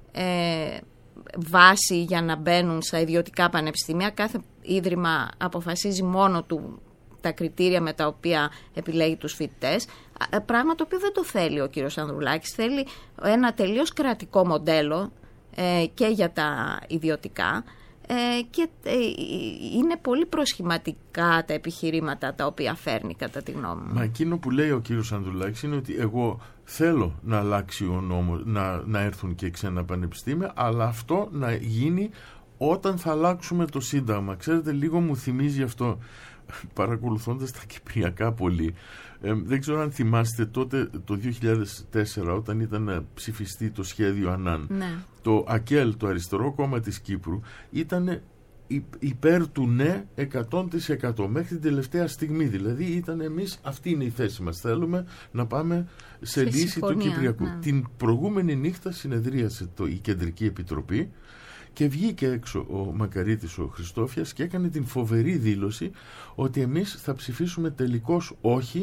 βάση για να μπαίνουν στα ιδιωτικά πανεπιστήμια. Κάθε ίδρυμα αποφασίζει μόνο του τα κριτήρια με τα οποία επιλέγει τους φοιτητές, πράγμα το οποίο δεν το θέλει ο κύριος Ανδρουλάκης. Θέλει ένα τελείως κρατικό μοντέλο και για τα ιδιωτικά, και είναι πολύ προσχηματικά τα επιχειρήματα τα οποία φέρνει, κατά τη γνώμη μου. Μα εκείνο που λέει ο κύριος Ανδρουλάκης είναι ότι εγώ θέλω να αλλάξει ο νόμος, να έρθουν και ξένα πανεπιστήμια, αλλά αυτό να γίνει όταν θα αλλάξουμε το Σύνταγμα. Ξέρετε, λίγο μου θυμίζει αυτό, παρακολουθώντας τα κυπριακά πολύ. Δεν ξέρω αν θυμάστε τότε το 2004, όταν ήταν ψηφιστεί το σχέδιο Ανάν. Ναι. Το ΑΚΕΛ, το αριστερό κόμμα της Κύπρου, ήταν υπέρ του ναι 100% μέχρι την τελευταία στιγμή. Δηλαδή ήταν εμείς, αυτή είναι η θέση μας, θέλουμε να πάμε σε λύση συμφωνία, του Κυπριακού. Ναι. Την προηγούμενη νύχτα συνεδρίασε η Κεντρική Επιτροπή και βγήκε έξω ο Μακαρίτης ο Χριστόφιας και έκανε την φοβερή δήλωση ότι εμείς θα ψηφίσουμε τελικώς όχι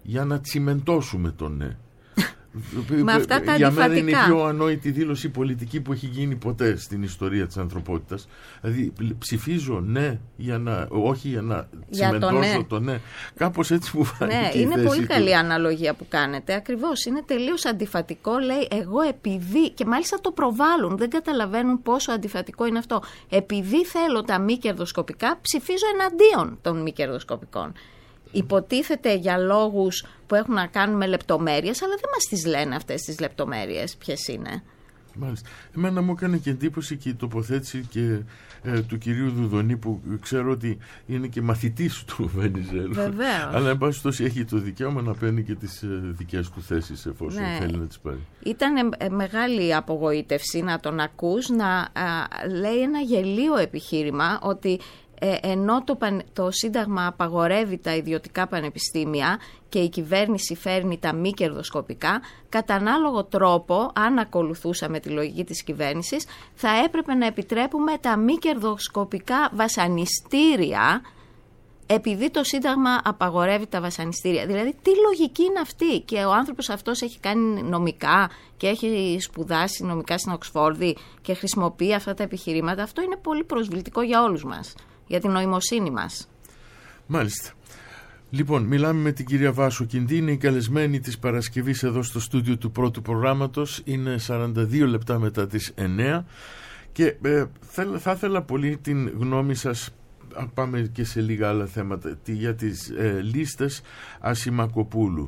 για να τσιμεντώσουμε το ναι. Με αυτά τα για αντιφατικά. μένα είναι η πιο ανόητη δήλωση πολιτική που έχει γίνει ποτέ στην ιστορία της ανθρωπότητας. Δηλαδή ψηφίζω ναι όχι για να τσιμεντώσω το ναι. Κάπως έτσι μου φάνηκε. Ναι, είναι πολύ καλή αναλογία που κάνετε. Ακριβώς, είναι τελείως αντιφατικό. Λέει εγώ επειδή, και μάλιστα το προβάλλουν, δεν καταλαβαίνουν πόσο αντιφατικό είναι αυτό. Επειδή θέλω τα μη κερδοσκοπικά, ψηφίζω εναντίον των μη κερδοσκοπικών. Υποτίθεται για λόγους που έχουν να κάνουν με λεπτομέρειες, αλλά δεν μας τις λένε αυτές τις λεπτομέρειες ποιες είναι. Μάλιστα. Εμένα μου έκανε και εντύπωση και η τοποθέτηση και του κυρίου Δουδονή, που ξέρω ότι είναι και μαθητής του Βενιζέλου. Βεβαίως. Αλλά εν πάση περιπτώσει έχει το δικαίωμα να παίρνει και τις δικές του θέσεις εφόσον θέλει να τις πάρει. Ήταν μεγάλη απογοήτευση να τον ακούς να λέει ένα γελίο επιχείρημα ότι ενώ το Σύνταγμα απαγορεύει τα ιδιωτικά πανεπιστήμια και η κυβέρνηση φέρνει τα μη κερδοσκοπικά, κατά ανάλογο τρόπο, αν ακολουθούσαμε τη λογική της κυβέρνησης, θα έπρεπε να επιτρέπουμε τα μη κερδοσκοπικά βασανιστήρια, επειδή το Σύνταγμα απαγορεύει τα βασανιστήρια. Δηλαδή, τι λογική είναι αυτή? Και ο άνθρωπος αυτός έχει κάνει νομικά και έχει σπουδάσει νομικά στην Οξφόρδη και χρησιμοποιεί αυτά τα επιχειρήματα. Αυτό είναι πολύ προσβλητικό για όλους μας, για την νοημοσύνη μας. Μάλιστα. Λοιπόν, μιλάμε με την κυρία Βάσο Κιντή, είναι η καλεσμένη της Παρασκευής εδώ στο στούντιο του πρώτου προγράμματος. Είναι 42 λεπτά μετά τις 9 και θα ήθελα πολύ την γνώμη σας. Πάμε και σε λίγα άλλα θέματα για τις λίστες Ασημακοπούλου,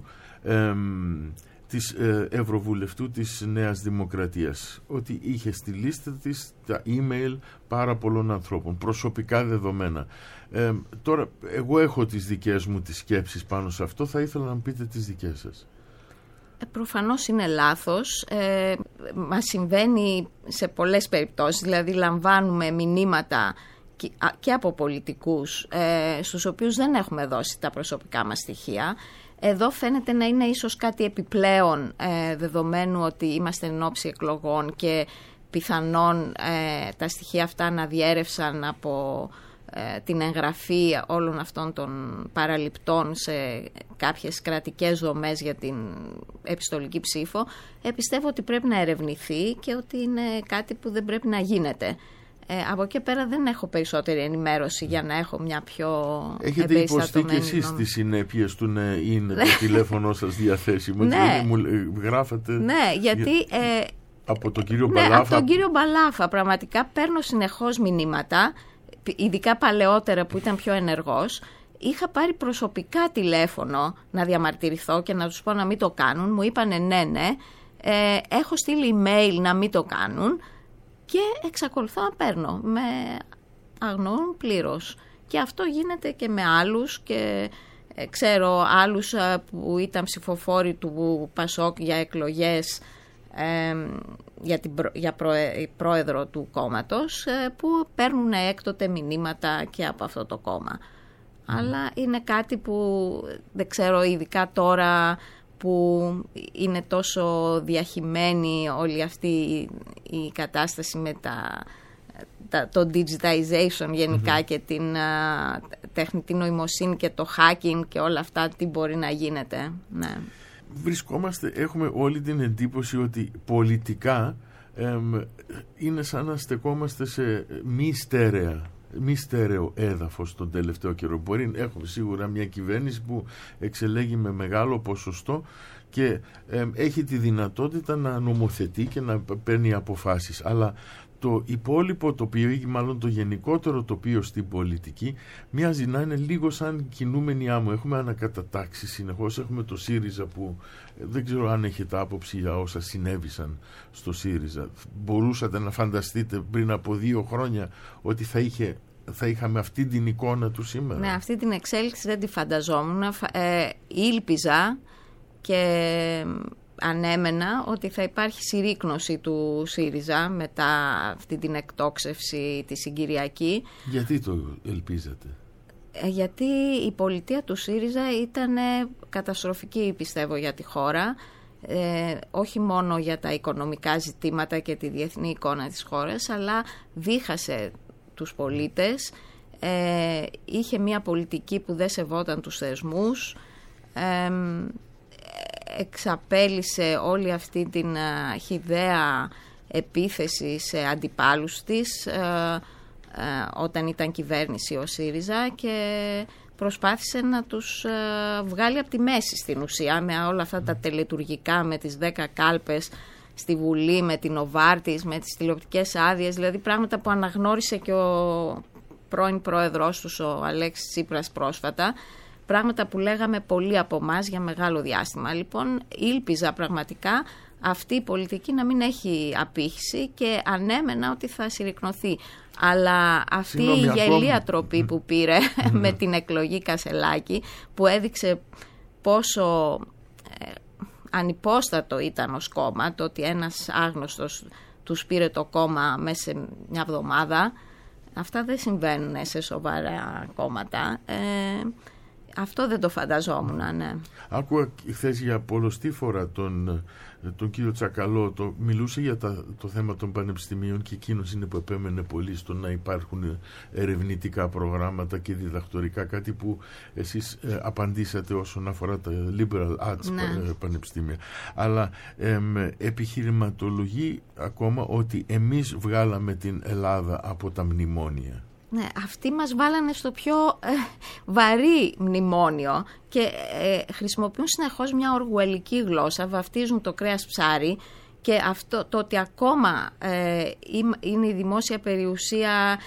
της Ευρωβουλευτού της Νέας Δημοκρατίας, ότι είχε στη λίστα της τα email πάρα πολλών ανθρώπων, προσωπικά δεδομένα. Τώρα εγώ έχω τις δικές μου τις σκέψεις πάνω σε αυτό, θα ήθελα να μου πείτε τις δικές σας. Προφανώς είναι λάθος, μας συμβαίνει σε πολλές περιπτώσεις, δηλαδή λαμβάνουμε μηνύματα και από πολιτικούς στους οποίους δεν έχουμε δώσει τα προσωπικά μας στοιχεία. Εδώ φαίνεται να είναι ίσως κάτι επιπλέον, δεδομένου ότι είμαστε εν ώψη εκλογών και πιθανόν τα στοιχεία αυτά να διέρευσαν από την εγγραφή όλων αυτών των παραληπτών σε κάποιες κρατικές δομές για την επιστολική ψήφο. Πιστεύω ότι πρέπει να ερευνηθεί και ότι είναι κάτι που δεν πρέπει να γίνεται. Από εκεί πέρα δεν έχω περισσότερη ενημέρωση για να έχω μια πιο έχετε υποστεί και εσείς τις συνέπειες του να είναι το τηλέφωνο σας διαθέσιμο? Ναι. Μου γράφατε. Ναι, γιατί από τον κύριο ναι, Μπαλάφα. από τον κύριο Μπαλάφα πραγματικά παίρνω συνεχώς μηνύματα, ειδικά παλαιότερα που ήταν πιο ενεργός. Είχα πάρει προσωπικά τηλέφωνο να διαμαρτυρηθώ και να τους πω να μην το κάνουν. Μου είπανε ναι, έχω στείλει email να μην το κάνουν και εξακολουθώ να παίρνω. Με αγνοούν πλήρως. Και αυτό γίνεται και με άλλους και ξέρω άλλους που ήταν ψηφοφόροι του Πασόκ για εκλογές για πρόεδρο του κόμματος που παίρνουν έκτοτε μηνύματα και από αυτό το κόμμα. Αλλά είναι κάτι που δεν ξέρω, ειδικά τώρα που είναι τόσο διαχυμένη όλη αυτή η κατάσταση με το digitization γενικά και την τεχνητή νοημοσύνη και το hacking και όλα αυτά, τι μπορεί να γίνεται. Ναι. Έχουμε όλη την εντύπωση ότι πολιτικά είναι σαν να στεκόμαστε σε μη στέρεο έδαφος τον τελευταίο καιρό. Έχουμε σίγουρα μια κυβέρνηση που εξελέγει με μεγάλο ποσοστό και έχει τη δυνατότητα να νομοθετεί και να παίρνει αποφάσεις, αλλά το υπόλοιπο τοπίο ή μάλλον το γενικότερο τοπίο στην πολιτική μοιάζει να είναι λίγο σαν κινούμενη άμμο. Έχουμε ανακατατάξει συνεχώς, έχουμε το ΣΥΡΙΖΑ που δεν ξέρω αν έχετε άποψη για όσα συνέβησαν στο ΣΥΡΙΖΑ. Μπορούσατε να φανταστείτε πριν από 2 χρόνια ότι θα είχαμε αυτή την εικόνα του σήμερα? Ναι, αυτή την εξέλιξη δεν τη φανταζόμουν. Ήλπιζα και ανέμενα ότι θα υπάρχει συρρίκνωση του ΣΥΡΙΖΑ μετά αυτή την εκτόξευση τη συγκυριακή. Γιατί το ελπίζατε? Γιατί η πολιτεία του ΣΥΡΙΖΑ ήταν καταστροφική, πιστεύω, για τη χώρα. Όχι μόνο για τα οικονομικά ζητήματα και τη διεθνή εικόνα της χώρας, αλλά δίχασε τους πολίτες, είχε μια πολιτική που δεν σεβόταν τους θεσμούς, εξαπέλυσε όλη αυτή την χυδαία επίθεση σε αντιπάλους της όταν ήταν κυβέρνηση ο ΣΥΡΙΖΑ και προσπάθησε να τους βγάλει από τη μέση στην ουσία με όλα αυτά τα τελετουργικά, με τις 10 κάλπες στη Βουλή, με την Οβάρτης, με τις τηλεοπτικές άδειες, δηλαδή πράγματα που αναγνώρισε και ο πρώην πρόεδρος τους, ο Αλέξης Τσίπρας, πρόσφατα, πράγματα που λέγαμε πολλοί από εμάς για μεγάλο διάστημα. Λοιπόν, ήλπιζα πραγματικά αυτή η πολιτική να μην έχει απήχηση και ανέμενα ότι θα συρρικνωθεί. Αλλά αυτή η γελία τροπή που πήρε με την εκλογή Κασελάκη, που έδειξε πόσο ανυπόστατο ήταν ως κόμμα, το ότι ένας άγνωστος τους πήρε το κόμμα μέσα σε μια εβδομάδα, αυτά δεν συμβαίνουν σε σοβαρά κόμματα. Αυτό δεν το φανταζόμουν, ναι. Άκουγα χθες για πολλοστή φορά τον κύριο Τσακαλώ, μιλούσε για το θέμα των πανεπιστημίων και εκείνος είναι που επέμενε πολύ στο να υπάρχουν ερευνητικά προγράμματα και διδακτορικά, κάτι που εσείς απαντήσατε όσον αφορά τα liberal arts πανεπιστήμια. Αλλά επιχειρηματολογεί ακόμα ότι εμείς βγάλαμε την Ελλάδα από τα μνημόνια. Ναι, αυτοί μας βάλανε στο πιο βαρύ μνημόνιο και χρησιμοποιούν συνεχώς μια οργουελική γλώσσα, βαφτίζουν το κρέας ψάρι και αυτό, το ότι ακόμα είναι η δημόσια περιουσία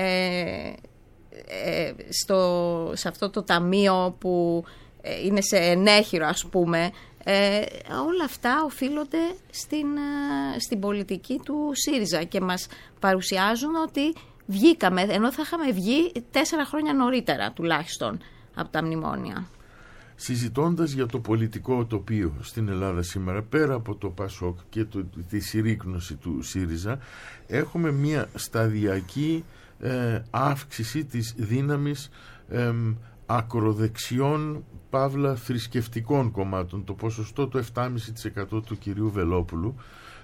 σε αυτό το ταμείο που είναι σε ενέχειρο, ας πούμε, όλα αυτά οφείλονται στην πολιτική του ΣΥΡΙΖΑ και μας παρουσιάζουν ότι βγήκαμε, ενώ θα είχαμε βγει 4 χρόνια νωρίτερα τουλάχιστον από τα μνημόνια. Συζητώντας για το πολιτικό τοπίο στην Ελλάδα σήμερα, πέρα από το ΠΑΣΟΚ και τη συρρίκνωση του ΣΥΡΙΖΑ, έχουμε μια σταδιακή αύξηση της δύναμης ακροδεξιών παύλα θρησκευτικών κομμάτων. Το ποσοστό το 7,5% του κυρίου Βελόπουλου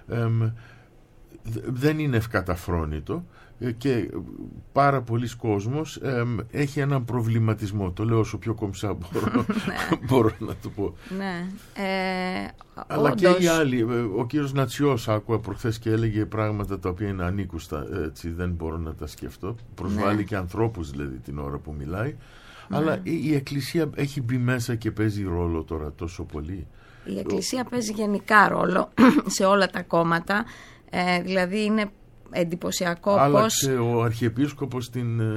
δεν είναι ευκαταφρόνητο και πάρα πολλοί κόσμος έχει έναν προβληματισμό. Το λέω όσο πιο κομψά μπορώ να το πω. Ναι. Αλλά όντως. και οι άλλοι. Ο κύριος Νατσιός άκουα προχθές και έλεγε πράγματα τα οποία είναι ανήκουστα, έτσι δεν μπορώ να τα σκεφτώ. Προσβάλλει και ανθρώπους δηλαδή την ώρα που μιλάει. Αλλά η Εκκλησία έχει μπει μέσα και παίζει ρόλο τώρα τόσο πολύ. Η Εκκλησία παίζει γενικά ρόλο σε όλα τα κόμματα. Δηλαδή είναι εντυπωσιακό πώς... Άλλαξε ο Αρχιεπίσκοπος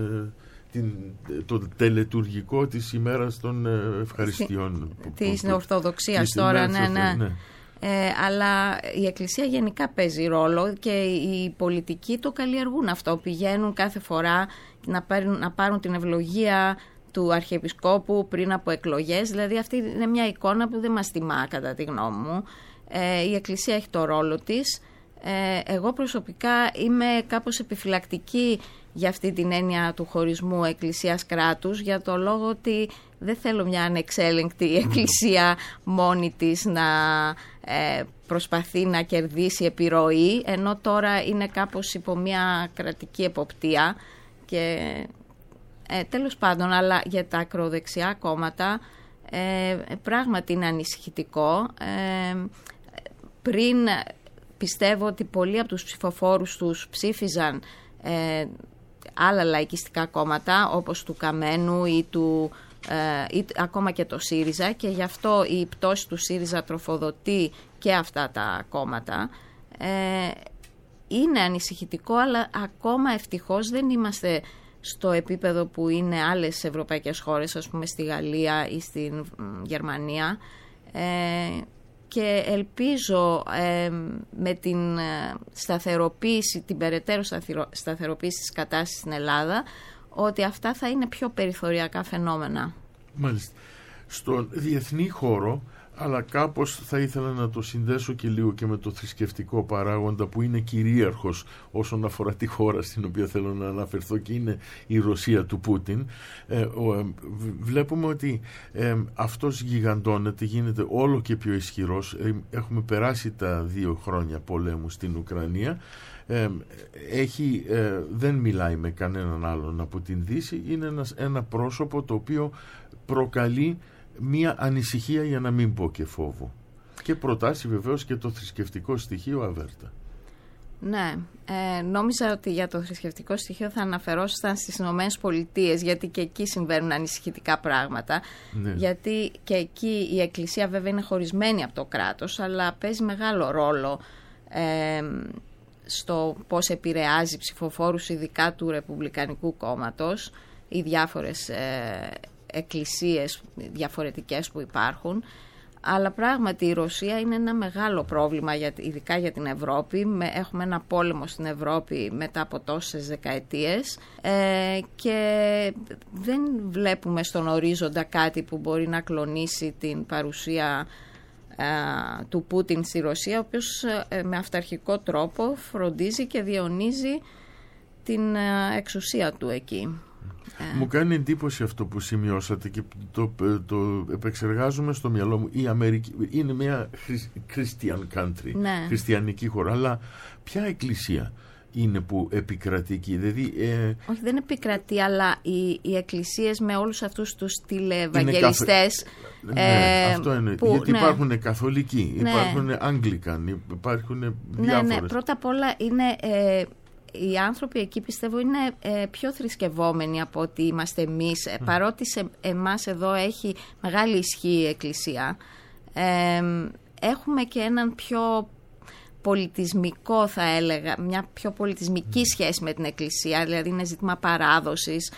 το τελετουργικό της ημέρας των ευχαριστειών. Της Ορθοδοξίας τώρα, ναι. Αλλά η Εκκλησία γενικά παίζει ρόλο και οι πολιτικοί το καλλιεργούν αυτό. Πηγαίνουν κάθε φορά να πάρουν την ευλογία του Αρχιεπισκόπου πριν από εκλογές. Δηλαδή αυτή είναι μια εικόνα που δεν μας τιμά κατά τη γνώμη μου. Η Εκκλησία έχει το ρόλο της. Εγώ προσωπικά είμαι κάπως επιφυλακτική για αυτή την έννοια του χωρισμού εκκλησίας-κράτους, για το λόγο ότι δεν θέλω μια ανεξέλεγκτη εκκλησία μόνη της να προσπαθεί να κερδίσει επιρροή, ενώ τώρα είναι κάπως υπό μια κρατική εποπτεία και τέλος πάντων, αλλά για τα ακροδεξιά κόμματα πράγματι είναι ανησυχητικό. Πριν πιστεύω ότι πολλοί από τους ψηφοφόρους τους ψήφιζαν άλλα λαϊκιστικά κόμματα όπως του Καμένου ή ακόμα και το ΣΥΡΙΖΑ, και γι' αυτό η πτώση του ΣΥΡΙΖΑ τροφοδοτεί και αυτά τα κόμματα. Είναι ανησυχητικό, αλλά ακόμα ευτυχώς δεν είμαστε στο επίπεδο που είναι άλλες ευρωπαϊκές χώρες, ας πούμε στη Γαλλία ή στην Γερμανία, και ελπίζω με την σταθεροποίηση, την περαιτέρω σταθεροποίηση της κατάστασης στην Ελλάδα, ότι αυτά θα είναι πιο περιθωριακά φαινόμενα. Μάλιστα. Στον διεθνή χώρο, αλλά κάπως θα ήθελα να το συνδέσω και λίγο και με το θρησκευτικό παράγοντα που είναι κυρίαρχος όσον αφορά τη χώρα στην οποία θέλω να αναφερθώ, και είναι η Ρωσία του Πούτιν. Βλέπουμε ότι αυτός γιγαντώνεται, γίνεται όλο και πιο ισχυρός. Έχουμε περάσει τα 2 χρόνια πολέμου στην Ουκρανία. Δεν μιλάει με κανέναν άλλον από την Δύση. Είναι ένα πρόσωπο το οποίο προκαλεί μία ανησυχία, για να μην πω και φόβο. Και προτάσει βεβαίως και το θρησκευτικό στοιχείο αβέρτα. Ναι, νόμιζα ότι για το θρησκευτικό στοιχείο θα αναφερόσασταν στις Ηνωμένες Πολιτείες, γιατί και εκεί συμβαίνουν ανησυχητικά πράγματα. Ναι. Γιατί και εκεί η Εκκλησία βέβαια είναι χωρισμένη από το κράτος, αλλά παίζει μεγάλο ρόλο στο πώς επηρεάζει ψηφοφόρους, ειδικά του Ρεπουμπλικανικού κόμματος, οι διάφορες εκκλησίες διαφορετικές που υπάρχουν. Αλλά πράγματι η Ρωσία είναι ένα μεγάλο πρόβλημα, ειδικά για την Ευρώπη. Έχουμε ένα πόλεμο στην Ευρώπη μετά από τόσες δεκαετίες και δεν βλέπουμε στον ορίζοντα κάτι που μπορεί να κλονίσει την παρουσία του Πούτιν στη Ρωσία, ο οποίος με αυταρχικό τρόπο φροντίζει και διαιωνίζει την εξουσία του εκεί. Μου κάνει εντύπωση αυτό που σημειώσατε και το επεξεργάζομαι στο μυαλό μου. Η Αμερική είναι μια Christian country, ναι, χριστιανική χώρα, αλλά ποια εκκλησία είναι που επικρατεί εκεί? Δηλαδή, όχι, δεν επικρατεί, αλλά οι εκκλησίες με όλους αυτούς τους τηλεευαγγελιστές. Ναι, αυτό είναι. Γιατί ναι, υπάρχουν καθολικοί, ναι, υπάρχουν Άγγλικαν, υπάρχουν διάφορες. Ναι, πρώτα απ' όλα είναι... οι άνθρωποι εκεί πιστεύω είναι πιο θρησκευόμενοι από ότι είμαστε εμείς, παρότι σε εμάς εδώ έχει μεγάλη ισχύ η Εκκλησία. Έχουμε και έναν πιο πολιτισμικό, θα έλεγα, μια πιο πολιτισμική σχέση με την Εκκλησία, δηλαδή είναι ζήτημα παράδοσης,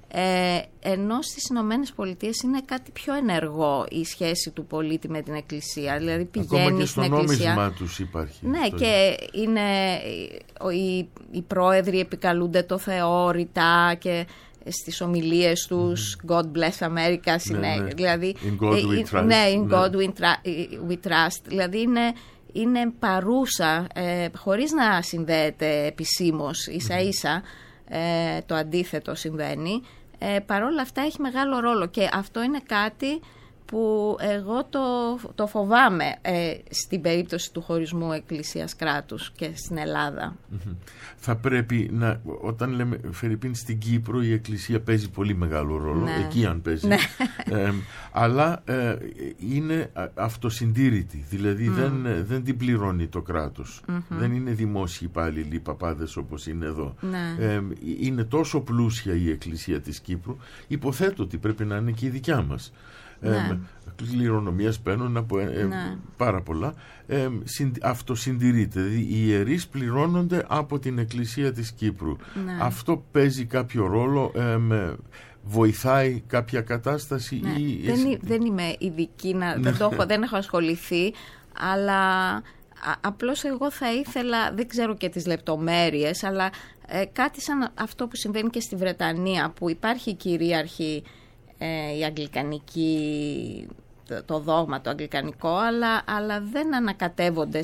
ενώ στις Ηνωμένες Πολιτείες είναι κάτι πιο ενεργό η σχέση του πολίτη με την Εκκλησία, δηλαδή πηγαίνει στην Εκκλησία. Ακόμα και στο νόμισμά τους υπάρχει. Ναι, και είναι, οι πρόεδροι επικαλούνται το Θεό ρητά και στις ομιλίες τους, God bless America, δηλαδή, in God we trust. Ναι, in God we trust, δηλαδή είναι παρούσα, χωρίς να συνδέεται επισήμως, ίσα-ίσα, το αντίθετο συμβαίνει. Παρόλα αυτά έχει μεγάλο ρόλο και αυτό είναι κάτι που εγώ το φοβάμαι στην περίπτωση του χωρισμού Εκκλησίας κράτους και στην Ελλάδα. Θα πρέπει να, όταν λέμε φερειπίν στην Κύπρο, η Εκκλησία παίζει πολύ μεγάλο ρόλο, ναι, εκεί αν παίζει, ναι, αλλά είναι αυτοσυντήρητη, δηλαδή δεν την πληρώνει το κράτος, δεν είναι δημόσιοι υπάλληλοι παπάδες όπως είναι εδώ, ναι, είναι τόσο πλούσια η Εκκλησία της Κύπρου, υποθέτω ότι πρέπει να είναι και η δικιά μας. Ναι. Κληρονομιές παίρνουν από ναι, πάρα πολλά, αυτοσυντηρείται, δηλαδή οι ιερείς πληρώνονται από την Εκκλησία της Κύπρου, ναι. Αυτό παίζει κάποιο ρόλο, βοηθάει κάποια κατάσταση, ναι, ή... δεν είμαι ειδική, δεν έχω ασχοληθεί, αλλά απλώς εγώ θα ήθελα, δεν ξέρω και τις λεπτομέρειες, αλλά κάτι σαν αυτό που συμβαίνει και στη Βρετανία, που υπάρχει κυρίαρχη η αγγλικανική, το δόγμα το αγγλικανικό, αλλά δεν ανακατεύονται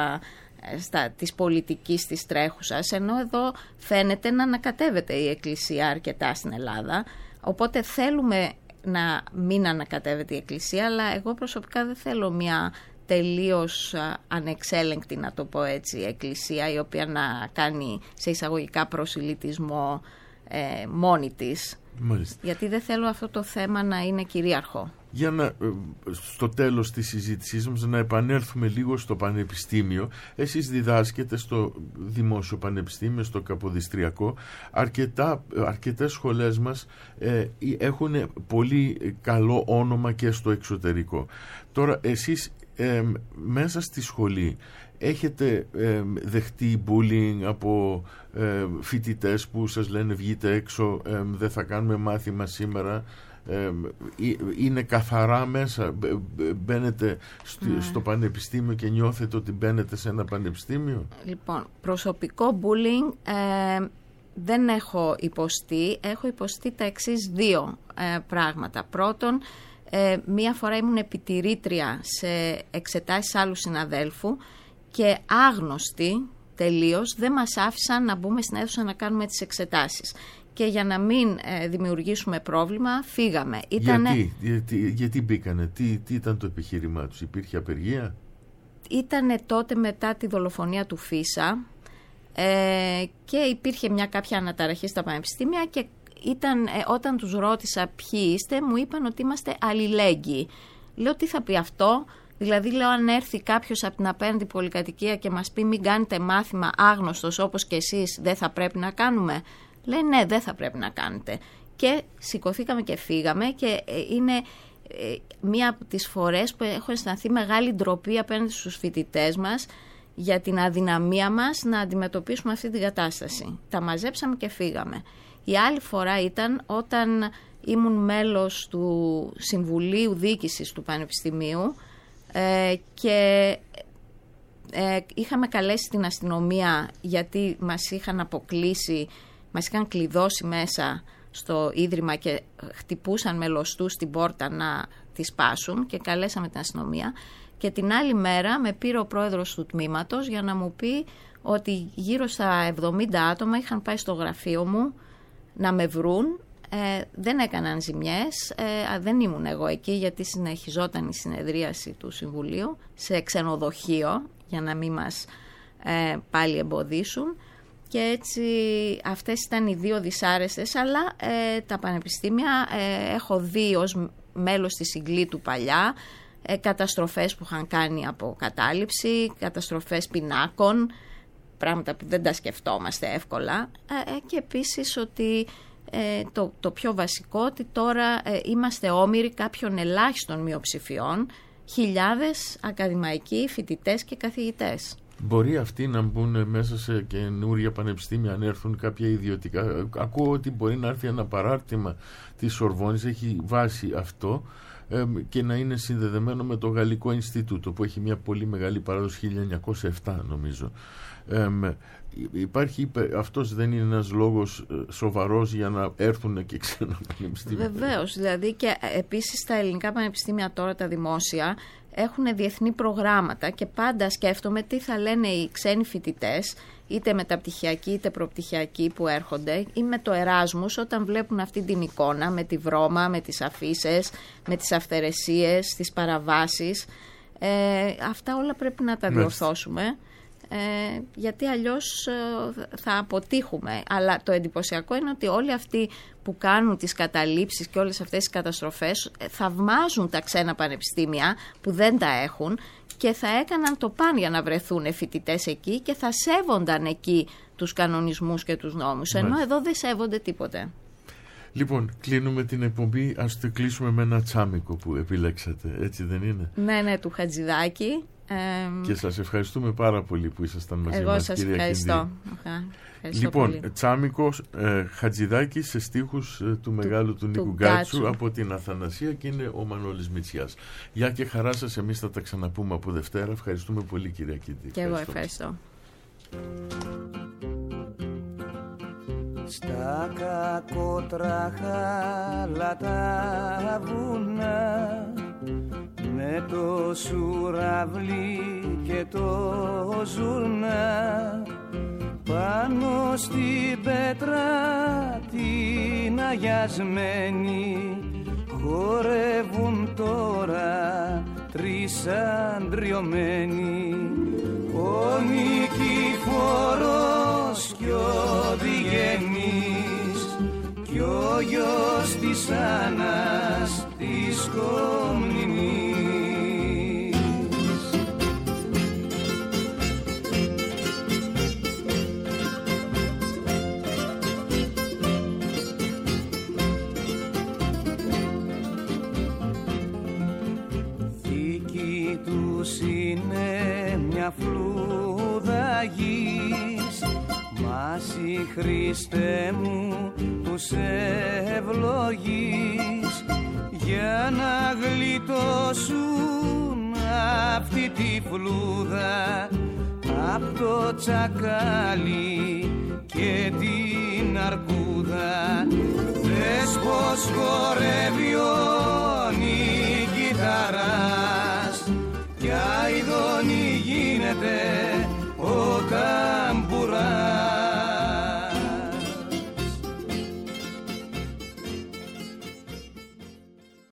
της πολιτικής της τρέχουσας, ενώ εδώ φαίνεται να ανακατεύεται η Εκκλησία αρκετά στην Ελλάδα, οπότε θέλουμε να μην ανακατεύεται η Εκκλησία, αλλά εγώ προσωπικά δεν θέλω μια τελείως ανεξέλεγκτη, να το πω έτσι, Εκκλησία η οποία να κάνει σε εισαγωγικά προσιλητισμό μόνη της. Μάλιστα. Γιατί δεν θέλω αυτό το θέμα να είναι κυρίαρχο. Για να, στο τέλος της συζήτησής μας, να επανέλθουμε λίγο στο πανεπιστήμιο. Εσείς διδάσκετε στο Δημόσιο Πανεπιστήμιο, στο Καποδιστριακό. Αρκετές σχολές μας έχουν πολύ καλό όνομα και στο εξωτερικό. Τώρα εσείς μέσα στη σχολή έχετε δεχτεί bullying από φοιτητές που σας λένε βγείτε έξω, δεν θα κάνουμε μάθημα σήμερα? Είναι καθαρά μέσα? Μπαίνετε στο πανεπιστήμιο και νιώθετε ότι μπαίνετε σε ένα πανεπιστήμιο? Λοιπόν, προσωπικό bullying δεν έχω υποστεί. Έχω υποστεί τα εξής δύο πράγματα. Πρώτον, μία φορά ήμουν επιτηρήτρια σε εξετάσεις άλλου συναδέλφου και άγνωστοι τελείως δεν μας άφησαν να μπούμε στην αίθουσα να κάνουμε τις εξετάσεις. Και για να μην δημιουργήσουμε πρόβλημα, φύγαμε. Γιατί μπήκανε, τι ήταν το επιχείρημά τους, υπήρχε απεργία? Ήτανε τότε μετά τη δολοφονία του Φίσα και υπήρχε κάποια αναταραχή στα πανεπιστήμια και όταν τους ρώτησα ποιοι είστε, μου είπαν ότι είμαστε αλληλέγγυοι. Λέω, τι θα πει αυτό? Δηλαδή, λέω, αν έρθει κάποιος από την απέναντι πολυκατοικία και μας πει μην κάνετε μάθημα άγνωστος όπως και εσείς, δεν θα πρέπει να κάνουμε? Λέει, ναι, δεν θα πρέπει να κάνετε. Και σηκωθήκαμε και φύγαμε, και είναι μία από τις φορές που έχω αισθανθεί μεγάλη ντροπή απέναντι στους φοιτητές μας για την αδυναμία μας να αντιμετωπίσουμε αυτή την κατάσταση. Τα μαζέψαμε και φύγαμε. Η άλλη φορά ήταν όταν ήμουν μέλος του Συμβουλίου Διοίκησης του Πανεπιστημίου και είχαμε καλέσει την αστυνομία γιατί μας είχαν αποκλείσει, μας είχαν κλειδώσει μέσα στο ίδρυμα και χτυπούσαν με λωστούς την πόρτα να τη σπάσουν, και καλέσαμε την αστυνομία. Και την άλλη μέρα με πήρε ο πρόεδρος του τμήματος για να μου πει ότι γύρω στα 70 άτομα είχαν πάει στο γραφείο μου να με βρουν. Δεν έκαναν ζημιές, δεν ήμουν εγώ εκεί γιατί συνεχιζόταν η συνεδρίαση του Συμβουλίου σε ξενοδοχείο για να μην μας πάλι εμποδίσουν. Και έτσι αυτές ήταν οι δύο δυσάρεστες, αλλά τα πανεπιστήμια έχω δει ως μέλος της Συγκλήτου παλιά καταστροφές που είχαν κάνει από κατάληψη, καταστροφές πινάκων, πράγματα που δεν τα σκεφτόμαστε εύκολα, και επίσης ότι το πιο βασικό, ότι τώρα είμαστε όμηροι κάποιων ελάχιστων μειοψηφιών, χιλιάδες ακαδημαϊκοί, φοιτητές και καθηγητές. Μπορεί αυτοί να μπουν μέσα σε καινούρια πανεπιστήμια, αν έρθουν κάποια ιδιωτικά? Ακούω ότι μπορεί να έρθει ένα παράρτημα της Σορβόνης, έχει βάση αυτό, και να είναι συνδεδεμένο με το Γαλλικό Ινστιτούτο που έχει μια πολύ μεγάλη παράδοση, 1907 νομίζω. Αυτός δεν είναι ένας λόγος σοβαρός για να έρθουν και ξένα πανεπιστήμια? Βεβαίως, δηλαδή, και επίσης τα ελληνικά πανεπιστήμια τώρα, τα δημόσια, έχουν διεθνή προγράμματα, και πάντα σκέφτομαι τι θα λένε οι ξένοι φοιτητές, είτε μεταπτυχιακοί είτε προπτυχιακοί που έρχονται, ή με το Εράσμους, όταν βλέπουν αυτή την εικόνα με τη βρώμα, με τις αφίσες, με τις αυθαιρεσίες, τις παραβάσεις. Αυτά όλα πρέπει να τα διορθώσουμε, γιατί αλλιώς θα αποτύχουμε. Αλλά το εντυπωσιακό είναι ότι όλοι αυτοί που κάνουν τις καταλήψεις και όλες αυτές τις καταστροφές θαυμάζουν τα ξένα πανεπιστήμια που δεν τα έχουν, και θα έκαναν το παν για να βρεθούν φοιτητές εκεί και θα σέβονταν εκεί τους κανονισμούς και τους νόμους, ενώ εδώ δεν σέβονται τίποτε. Λοιπόν, κλείνουμε την εκπομπή, ας το κλείσουμε με ένα τσάμικο που επιλέξατε, έτσι δεν είναι? Ναι, του Χατζηδάκη. Και σας ευχαριστούμε πάρα πολύ που ήσασταν μαζί μας. Εγώ σας ευχαριστώ. Λοιπόν, πολύ. τσάμικος Χατζηδάκη σε στίχους του μεγάλου του Νίκου Γκάτσου από την Αθανασία, και είναι ο Μανώλης Μητσιάς. Γεια και χαρά σας, εμείς θα τα ξαναπούμε από Δευτέρα. Ευχαριστούμε πολύ, κυρία Κίντη. Και εγώ ευχαριστώ. Στα κακότραχα τα βουνά, με το σουραβλί και το ζουρνά, πάνω στην πέτρα την αγιασμένη, χορεύουν τώρα τρεις αντριωμένοι. Ο Νικηφόρος κι ο Διγενής κι ο γιος της Άννας της Κομνηνής. Θήκη τους είναι μια φλούδα γης, μάση Χριστέ μου τους ευλογείς, για να γλιτώσουν αυτή τη φλούδα απ' το τσακάλι και την αρκούδα. Δες πως χορεύει ο Νικηταράς κι αηδόνι γίνεται